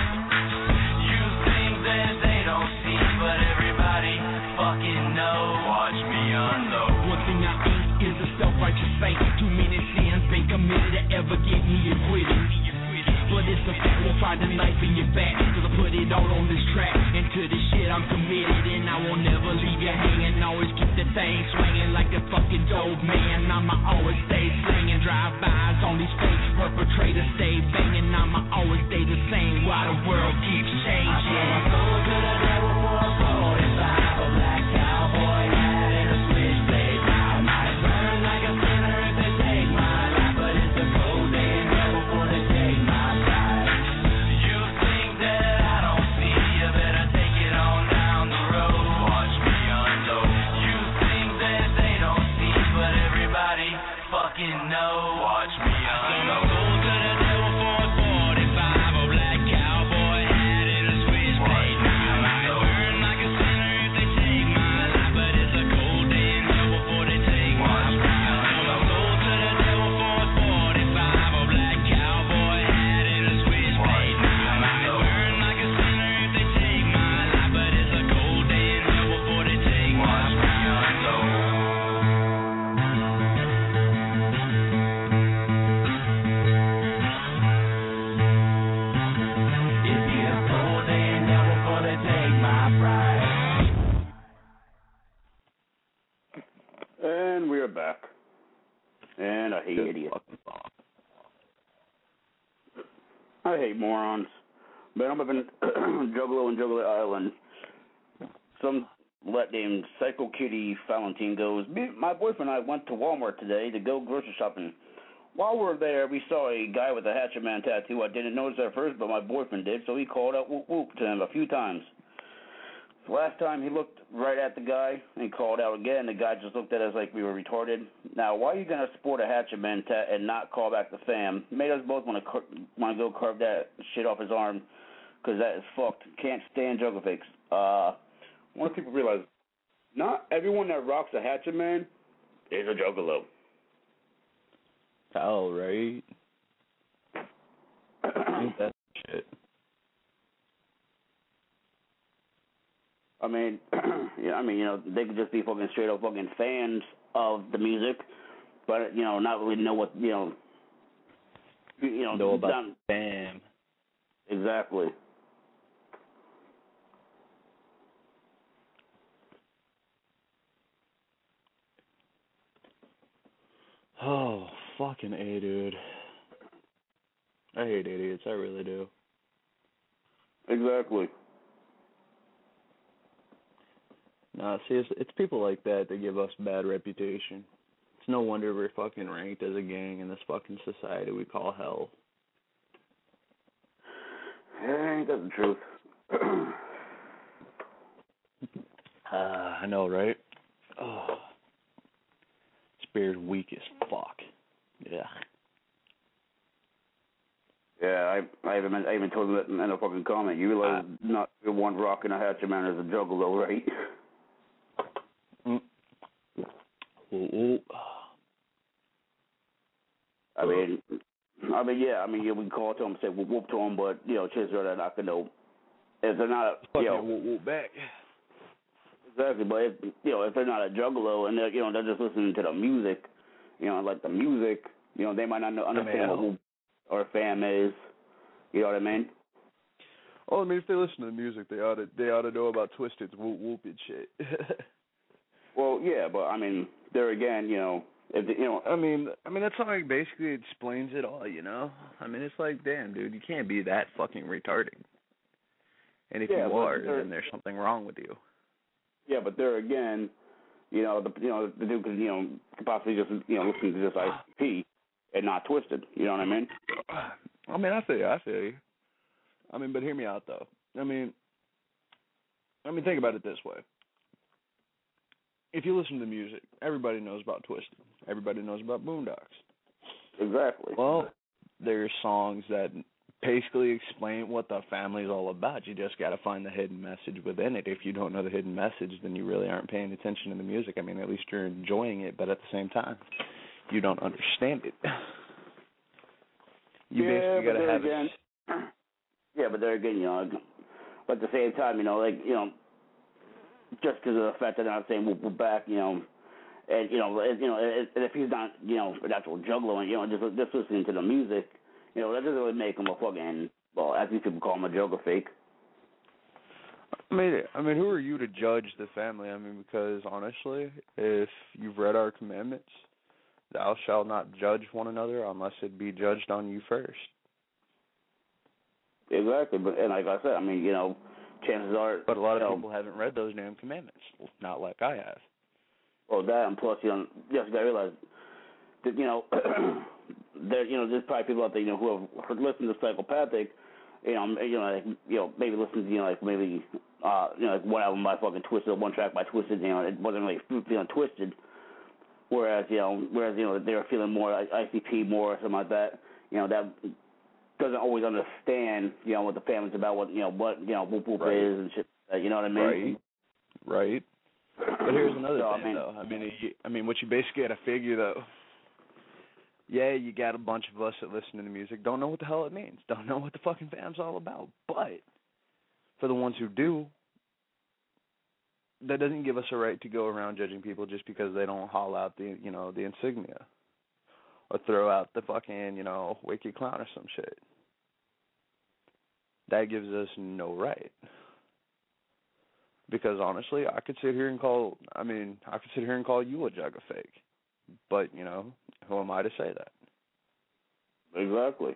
You think that they don't see, but everybody fucking knows. Watch me unload. One thing I ain't is a self-righteous saint. Too many sins been committed to ever get me acquitted. But it's a fact, won't find a knife in your back, cause I put it all on this track. And to this shit I'm committed, and I won't never leave you hanging. Always keep the thing swinging like a fucking dope man. I'ma always stay slinging, drive-bys on these fake perpetrators stay banging. I'ma always stay the same while the world keeps changing. I'm going to the devil for a forty-five, a black cowboy hat and a switchblade. I might burn like a sinner if they take my life, but it's a cold day in hell before they take my pride. You think that I don't see, you better take it on down the road. Watch me unload. You think that they don't see, but everybody fucking knows. Watch me unload. Go to the devil for a forty-five, a black cowboy hat and a switchblade. I might burn like a sinner if they take my life, but it's a cold day in hell before they take my pride. Go to the devil for a forty-five, a black cowboy hat and a switchblade. I might burn like a sinner if they take my life, but it's a cold day in hell before they take my pride. It'd be a cold day in hell before they take my pride. And we're back. And I hate idiots. I hate morons. But I'm up in Juggalo and Juggalo Island. Some let named Psycho Kitty Valentine goes, "Me- my boyfriend and I went to Walmart today to go grocery shopping. While we were there, we saw a guy with a Hatchet Man tattoo. I didn't notice at first, but my boyfriend did, so he called out whoop whoop to him a few times. The last time he looked right at the guy and called out again. The guy just looked at us like we were retarded. Now, why are you going to sport a Hatchet Man tat and not call back the fam? Made us both want to car- want to go carve that shit off his arm, because that is fucked. Can't stand juggle fakes. Uh, I want people to realize, not everyone that rocks a Hatchet Man is a juggalo. Oh, right. Ain't that shit. I mean, yeah, I mean, you know, they could just be fucking straight up fucking fans of the music, but you know, not really know what you know. You know, know about not, the fam. Exactly. Oh, fucking A, dude. I hate idiots. I really do. Exactly. Nah, see, it's, it's people like that that give us bad reputation. It's no wonder we're fucking ranked as a gang in this fucking society we call hell. Hey, ain't that the truth? uh, I know, right? Oh. This beer's weak as fuck. Yeah. Yeah, I I I even I even told him that in a fucking comment. You realize uh, not the one rocking a Hatchet Man is a juggalo, right? Mm. Ooh. I mean, I mean, yeah, I mean, yeah, we can call to him and say whoop, whoop to him, but you know, chances are they're not gonna. If they're not, you know, whoop, whoop back. Exactly, but if, you know, if they're not a juggalo and they're, you know, they're just listening to the music, you know, like the music, you know, they might not know, understand what whoop or fam is. You know what I mean? Oh, I mean, if they listen to the music, they ought to they ought to know about Twisted's whoop whoop and shit. Well, yeah, but I mean, there again, you know, if the, you know, I mean, I mean that song basically explains it all, you know. I mean, it's like, damn, dude, you can't be that fucking retarded. And if yeah, you are, then there's something wrong with you. Yeah, but there again, you know, the you know the dude could you know could possibly just you know listen to just I C P and not Twisted. You know what I mean? I mean, I feel you. I feel you. I mean, but hear me out though. I mean, I mean, think about it this way. If you listen to the music, everybody knows about Twisted. Everybody knows about Boondocks. Exactly. Well, there's songs that basically explain what the family's all about. You just got to find the hidden message within it. If you don't know the hidden message, then you really aren't paying attention to the music. I mean, at least you're enjoying it, but at the same time, you don't understand it. You yeah, basically got to have again, it. Yeah, but there again, you know, but at the same time, you know, like, you know, just because of the fact that they're not saying whoop, whoop back, you know, and, you know, and, you know, and if he's not, you know, an actual juggler, and, you know, just, just listening to the music, you know, that doesn't really make him a fucking, well, as these people call him, a juggler fake. I mean, I mean, who are you to judge the family? I mean, because honestly, if you've read our commandments, thou shalt not judge one another unless it be judged on you first. Exactly, but and like I said, I mean, you know, chances are. But a lot of you know, people haven't read those damn commandments, not like I have. Well, that and plus, you know, you just got to realize that, you know, there, you know, there's probably people out there, you know, who have listened to Psychopathic, you know, you know, like, you know, maybe listen to, you know, like maybe, uh, you know, like one album by fucking Twisted, one track by Twisted, you know, it wasn't really feeling Twisted. Whereas, you know, whereas, you know, they were feeling more like I C P more or something like that, you know, that doesn't always understand, you know, what the family's about, what, you know, what, you know, whoop whoop right. is and shit, you know what I mean? Right, right. But here's another so, thing, I mean, though. I mean, you, I mean, what you basically got to figure, though, yeah, you got a bunch of us that listen to the music, don't know what the hell it means, don't know what the fucking fam's all about. But for the ones who do, that doesn't give us a right to go around judging people just because they don't haul out the, you know, the insignia or throw out the fucking, you know, wicked clown or some shit. That gives us no right. Because honestly, I could sit here and call, I mean, I could sit here and call you a jug of fake. But, you know, who am I to say that? Exactly.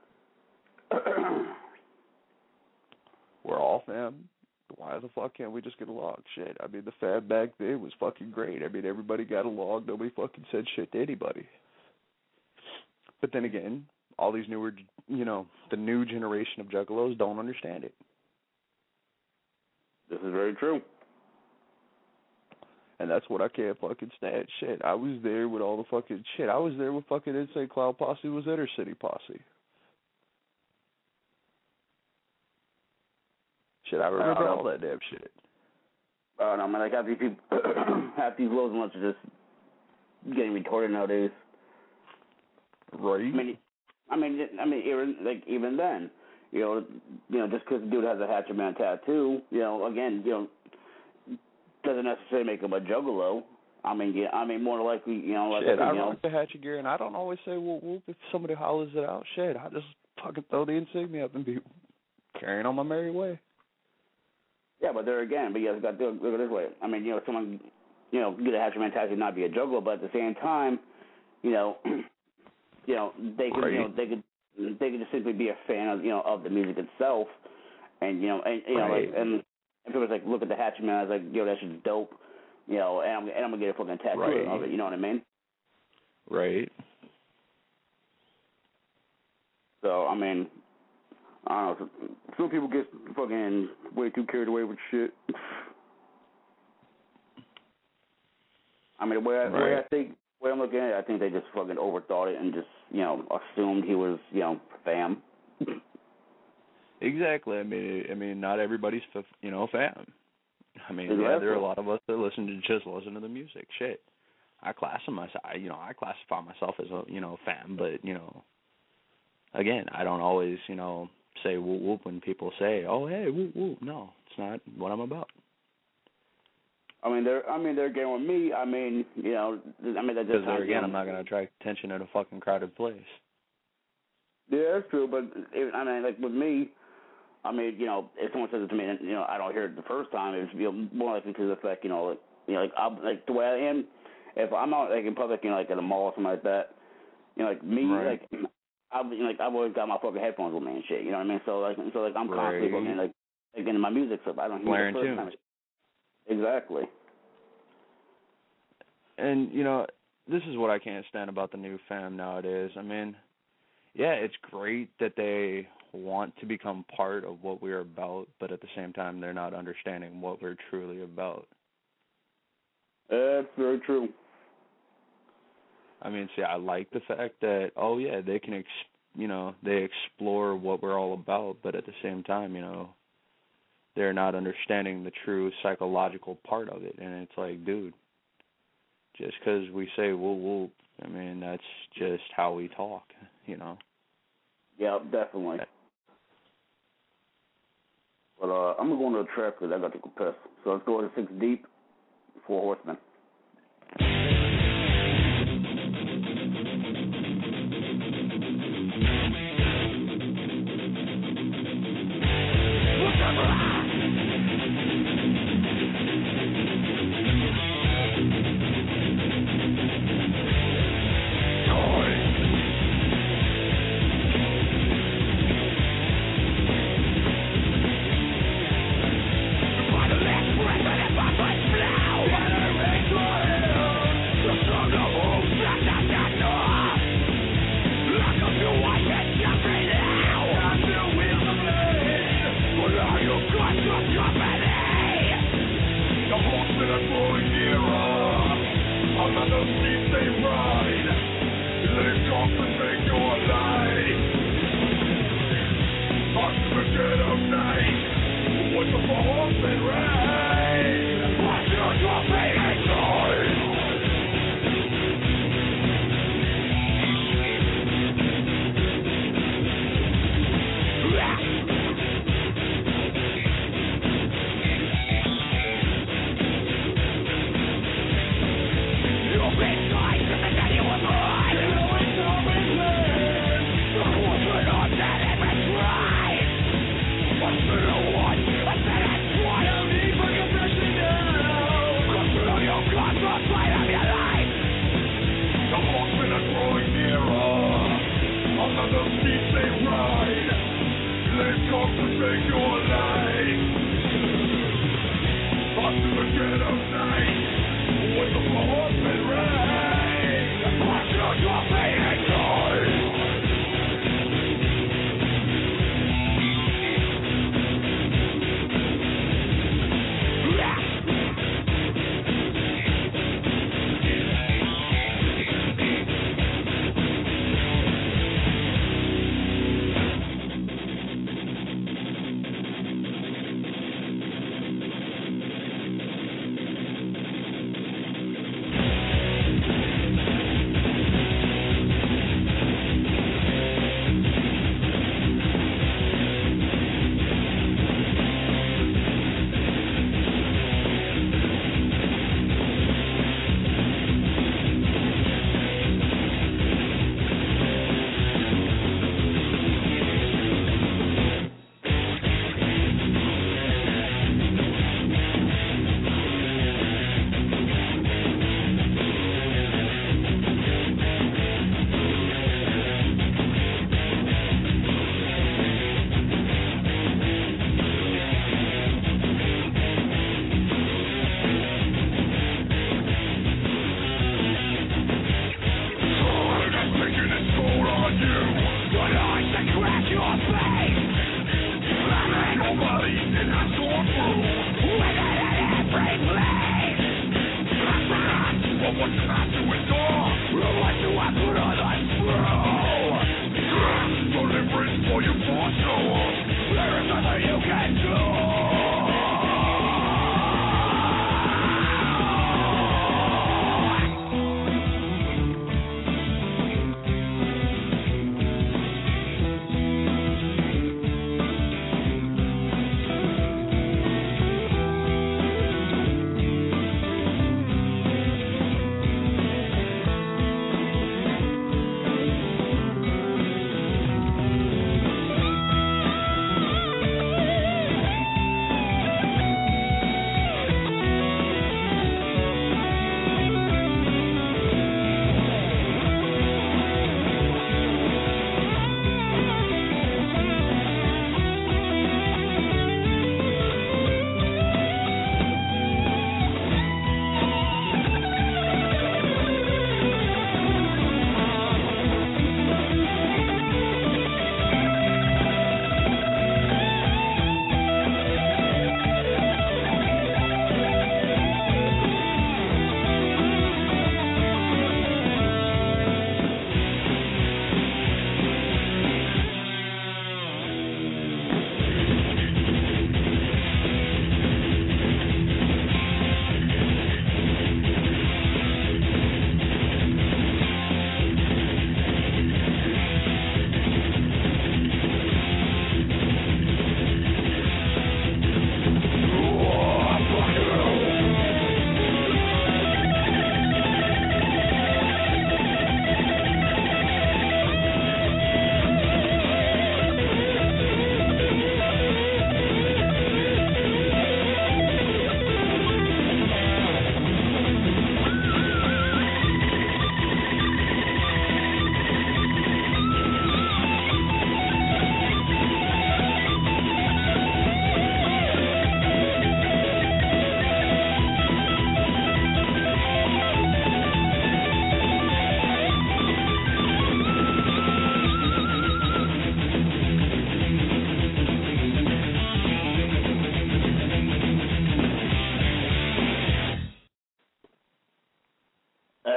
We're all fam. Why the fuck can't we just get along? Shit, I mean, the fam back then was fucking great. I mean, everybody got along. Nobody fucking said shit to anybody. But then again, all these newer, you know, the new generation of juggalos don't understand it. This is very true. And that's what I can't fucking stand. Shit, I was there with all the fucking shit. I was there with fucking Insane Clown Posse was Inner City Posse. Shit, I remember uh, all that damn shit. I don't know, man. Like, half these people, half these loads and are just getting retarded nowadays. Right. I mean, I mean, I mean, even like even then, you know, you know, just because the dude has a Hatchet Man tattoo, you know, again, you know, doesn't necessarily make him a juggalo. I mean, yeah, I mean, more likely, you know, like shit, I, I you rock know, the Hatchet gear, and I don't always say whoop whoop if somebody hollers it out. Shit, I just fucking throw the insignia up and be carrying on my merry way. Yeah, but there again, but you got to look at it this way. I mean, you know, someone, you know, get a Hatchet Man tattoo, not be a juggalo, but at the same time, you know. You know, they could, right. you know, they could, they could just simply be a fan of, you know, of the music itself, and you know, and you know, right. like, and, and people was like, look at the Hatchet Man, I was like, yo, that shit's dope, you know, and I'm, and I'm gonna get a fucking tattoo right. of it, you know what I mean? Right. So I mean, I don't know. Some people get fucking way too carried away with shit. I mean, the way I, right. the way I think. Way I'm looking at it, I think they just fucking overthought it and just, you know, assumed he was, you know, fam. Exactly. I mean, I mean, not everybody's, you know, a fan. I mean, Exactly. yeah, there are a lot of us that listen to just listen to the music. Shit, I classify myself, you know, I classify myself as a, you know, fan, but you know, again, I don't always, you know, say whoop whoop when people say, oh hey whoop whoop. No, it's not what I'm about. I mean, they're, I mean, they're again with me. I mean, you know, I mean, that just Because there again, I'm not gonna attract attention at a fucking crowded place. Yeah, that's true. But if, I mean, like with me, I mean, you know, if someone says it to me, and you know, I don't hear it the first time, it's you know, more likely to the effect, you know, like, you know, like, I'll, like the way I am, if I'm out like in public, you know, like at a mall or something like that, you know, like me, Right. like, I've you know, like I've always got my fucking headphones with me and shit. You know what I mean? So like, so like I'm constantly Right. fucking like, again, my music stuff. I don't hear Blaring it the first tunes. time. Exactly. And, you know, this is what I can't stand about the new fam nowadays. I mean, yeah, it's great that they want to become part of what we're about, but at the same time, they're not understanding what we're truly about. That's very true. I mean, see, I like the fact that, oh, yeah, they can, ex- you know, they explore what we're all about, but at the same time, you know, they're not understanding the true psychological part of it. And it's like, dude, just because we say whoop whoop, I mean, that's just how we talk, you know. Yeah, definitely. But uh, I'm going to go into the track because I got to go piss. So let's go to Six Deep, Four Horsemen.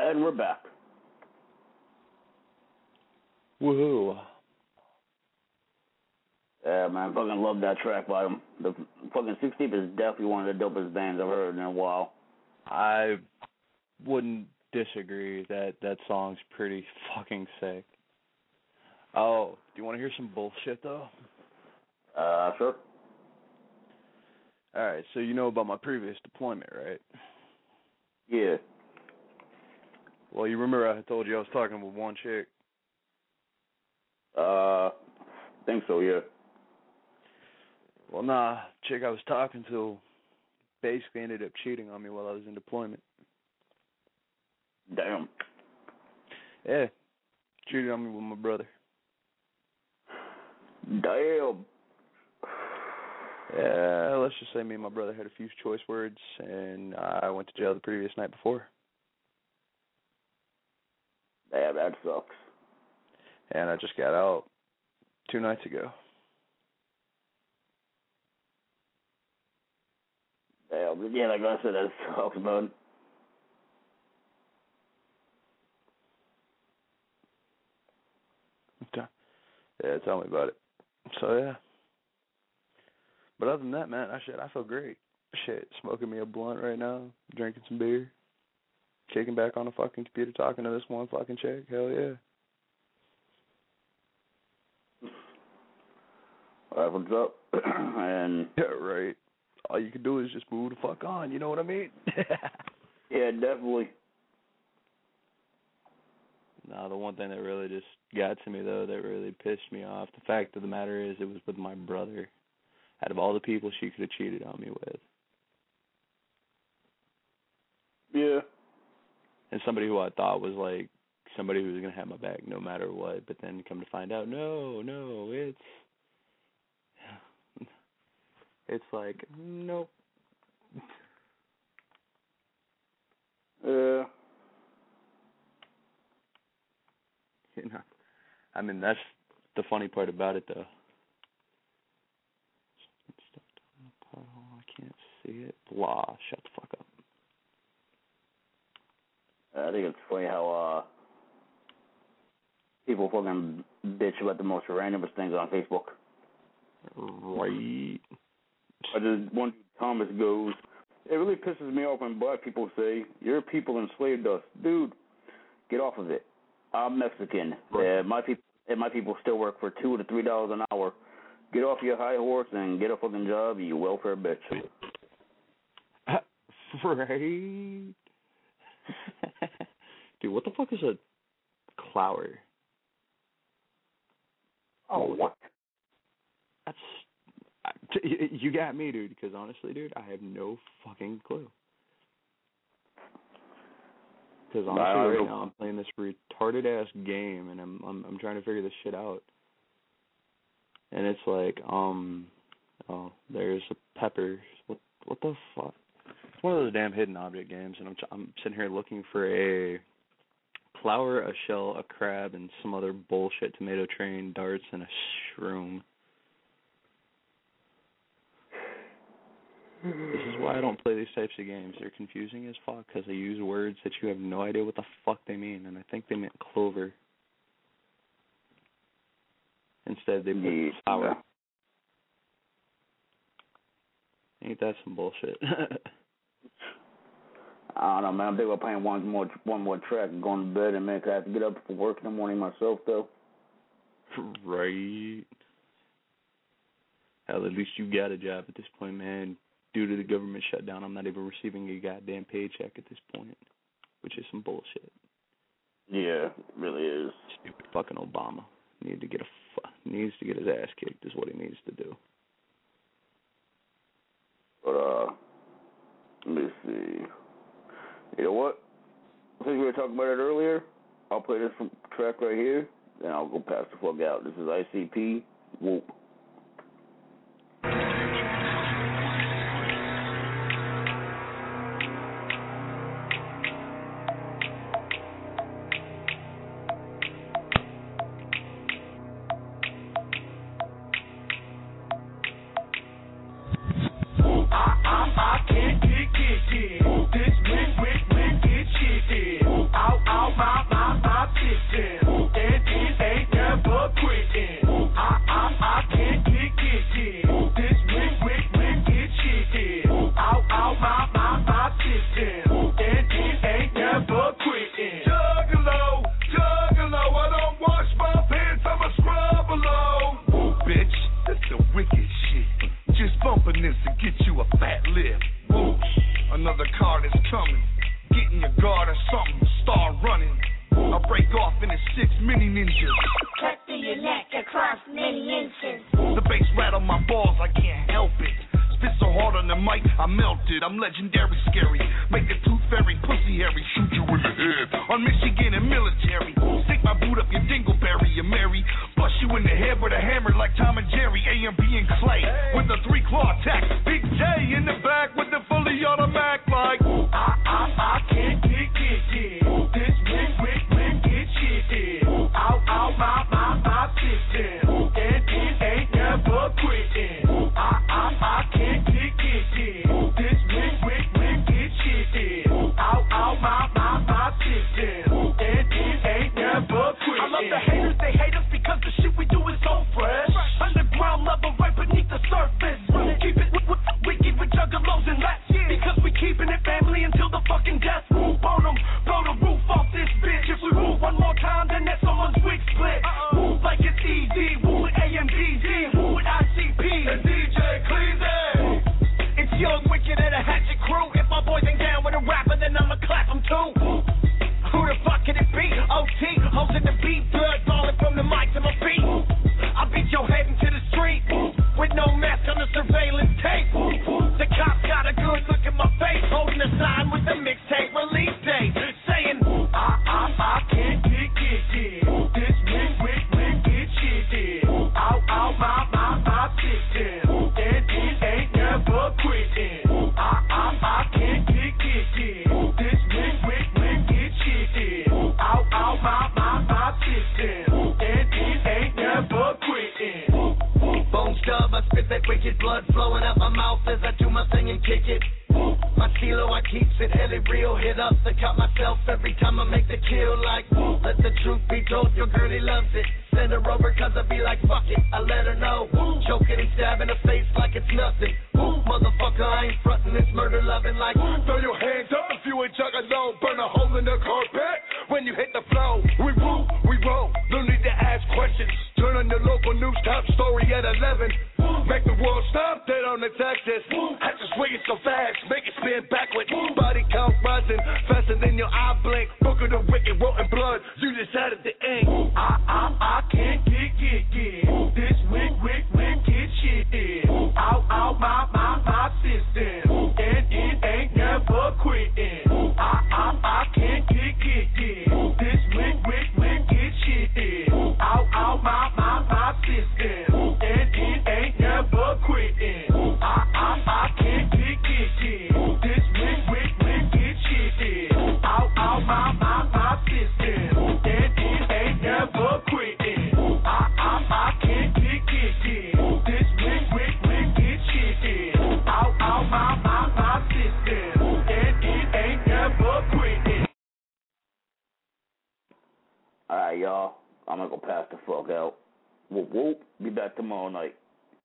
And we're back. Woohoo. Yeah, man, I fucking love that track by them. The fucking Six Deep is definitely one of the dopest bands I've heard in a while. I wouldn't disagree. That that song's pretty fucking sick. Oh, do you want to hear some bullshit, though? Uh, sure. All right, so you know about my previous deployment, right? Yeah. Well, you remember I told you I was talking with one chick? Uh, think so, yeah. Well, nah, chick I was talking to basically ended up cheating on me while I was in deployment. Damn. Yeah, cheated on me with my brother. Damn. Yeah, let's just say me and my brother had a few choice words, and I went to jail the previous night before. Damn, that sucks. And I just got out two nights ago. Damn, yeah, like I said, that sucks, man. Okay. Yeah, tell me about it. So, yeah. But other than that, man, I shit, I feel great. Shit, smoking me a blunt right now, drinking some beer, kicking back on the fucking computer, talking to this one fucking chick. Hell yeah. Alright, what's up? And yeah, right. All you can do is just move the fuck on. You know what I mean? Yeah, definitely. No, the one thing that really just got to me, though, that really pissed me off, the fact of the matter is it was with my brother. Out of all the people she could have cheated on me with. Yeah. And somebody who I thought was like somebody who was going to have my back no matter what, but then come to find out, no, no, it's, it's like, nope. Yeah. You know, I mean, that's the funny part about it, though. I can't see it. Blah. Shut the fuck up. I think it's funny how uh, people fucking bitch about the most randomest things on Facebook. Right. I just one dude, Thomas goes, it really pisses me off when black people say, your people enslaved us. Dude, get off of it. I'm Mexican. Right. Uh, my people and my people still work for two to three dollars an hour. Get off your high horse and get a fucking job, you welfare bitch. Right. Dude, what the fuck is a clower? Oh, what? That's... I, you got me, dude, because honestly, dude, I have no fucking clue. Because honestly, nah, right now I'm playing this retarded-ass game, and I'm, I'm I'm trying to figure this shit out. And it's like, um, oh, there's a pepper. What what the fuck? It's one of those damn hidden object games, and I'm I'm sitting here looking for a flower, a shell, a crab, and some other bullshit, tomato train, darts, and a shroom. This is why I don't play these types of games. They're confusing as fuck because they use words that you have no idea what the fuck they mean, and I think they meant clover. Instead, they put yeah. flower. Ain't that some bullshit? I don't know, man. I'm thinking about playing one more one more track and going to bed, and man, 'cause I have to get up for work in the morning myself, though. Right. Hell, at least you got a job at this point, man. Due to the government shutdown, I'm not even receiving a goddamn paycheck at this point, which is some bullshit. Yeah, it really is. Stupid fucking Obama. Need to get a fu- needs to get his ass kicked is what he needs to do. But uh, let me see. You know what? Since we were talking about it earlier, I'll play this track right here, then I'll go pass the fuck out. This is I C P. Whoop. I can't get, get, get. This wick, wick, wick, get shit, out another car that's coming. Get in your guard or something, start running. I'll break off into six mini ninjas. Cut through your neck across many inches. The bass rattle my balls, I can't help it. Spit so hard on the mic, I melted. I'm legendary, scary. Make the tooth fairy, pussy hairy, shoot you in the head. On Michigan and military, stick my boot up your dingleberry, you Mary. Bust you in the head with a hammer like Tom and Jerry. A M B and Clay with a three claw attack. Big J in the back with the fully automatic like. I I I can't get get get. This win win win get shit in. Out out my my my system. And it ain't never quitting. I I I can't get get get. This win win win get shit in. Out out my my my system. And it ain't never quitting. I love the haters, they hate us because the shit we do is so fresh. Underground level right beneath the surface. Keep it w- w- wicked with juggalos and lats. Because we keeping it family until the fucking death. Move on them, blow the roof off this bitch. If we move one more time, then that's someone's wig split. Move like it's easy, move with A M D Z, move with I C P and D J Cleese. It's Young Wicked and a Hatchet crew. If my boys ain't down with a rapper, then I'ma clap them too. Who the fuck can it be? O T, hosting the beat, blood falling from the mic to my feet. I beat your head into the street with no mask on the surveillance tape. The cops got a good look at my face, holding a sign with the mixtape release date, saying I I I can't get get get. This win win win get shit in. Out out my my my system, and it ain't never quitting. I I I can't get get get. This win win win get shit in. Out out my my my system, and it ain't never quitting. Bone stub, I spit that wicked blood flowing out my mouth as I do my thing and kick it. My kilo, I keeps it hella real. Hit up the cut myself every time I make the kill. Like, let the truth be told, your girlie loves it. Send her over cause I be like, fuck it, I let her know. Choking and stabbing her face like it's nothing. Motherfucker, I ain't frontin', it's murder loving like. Throw your hands up if you ain't juggalo. Burn a hole in the carpet when you hit the flow. We rule, we roll, no need to ask questions. Turn on your local news top story at eleven. Make the world stop dead on its axis. I just swing it so fast, make it spin backward. Body count rising faster than your eye blink. Book of the wicked, rotten blood, you just added the ink. I, I, I can't get, get, get. This wick, wick, wick, get shit in. Out, out my, my, my system. And it ain't never quitting. I, I, I can't get, get, get. This wick, wick, wick, get shit in. Out, out my, my, my system. And it ain't never quitting. I, I, I can't get, get, get. This wick, wick, wick, get shit in. Out, out my, my, my system. And it ain't never quitting. I, I, I can't get, get, get. This wick, wick, wick, get shit in. Out, out my, my, my system. And it ain't never quitting. Alright, y'all. I'm gonna go pass the fuck out. Whoop whoop. Be back tomorrow night.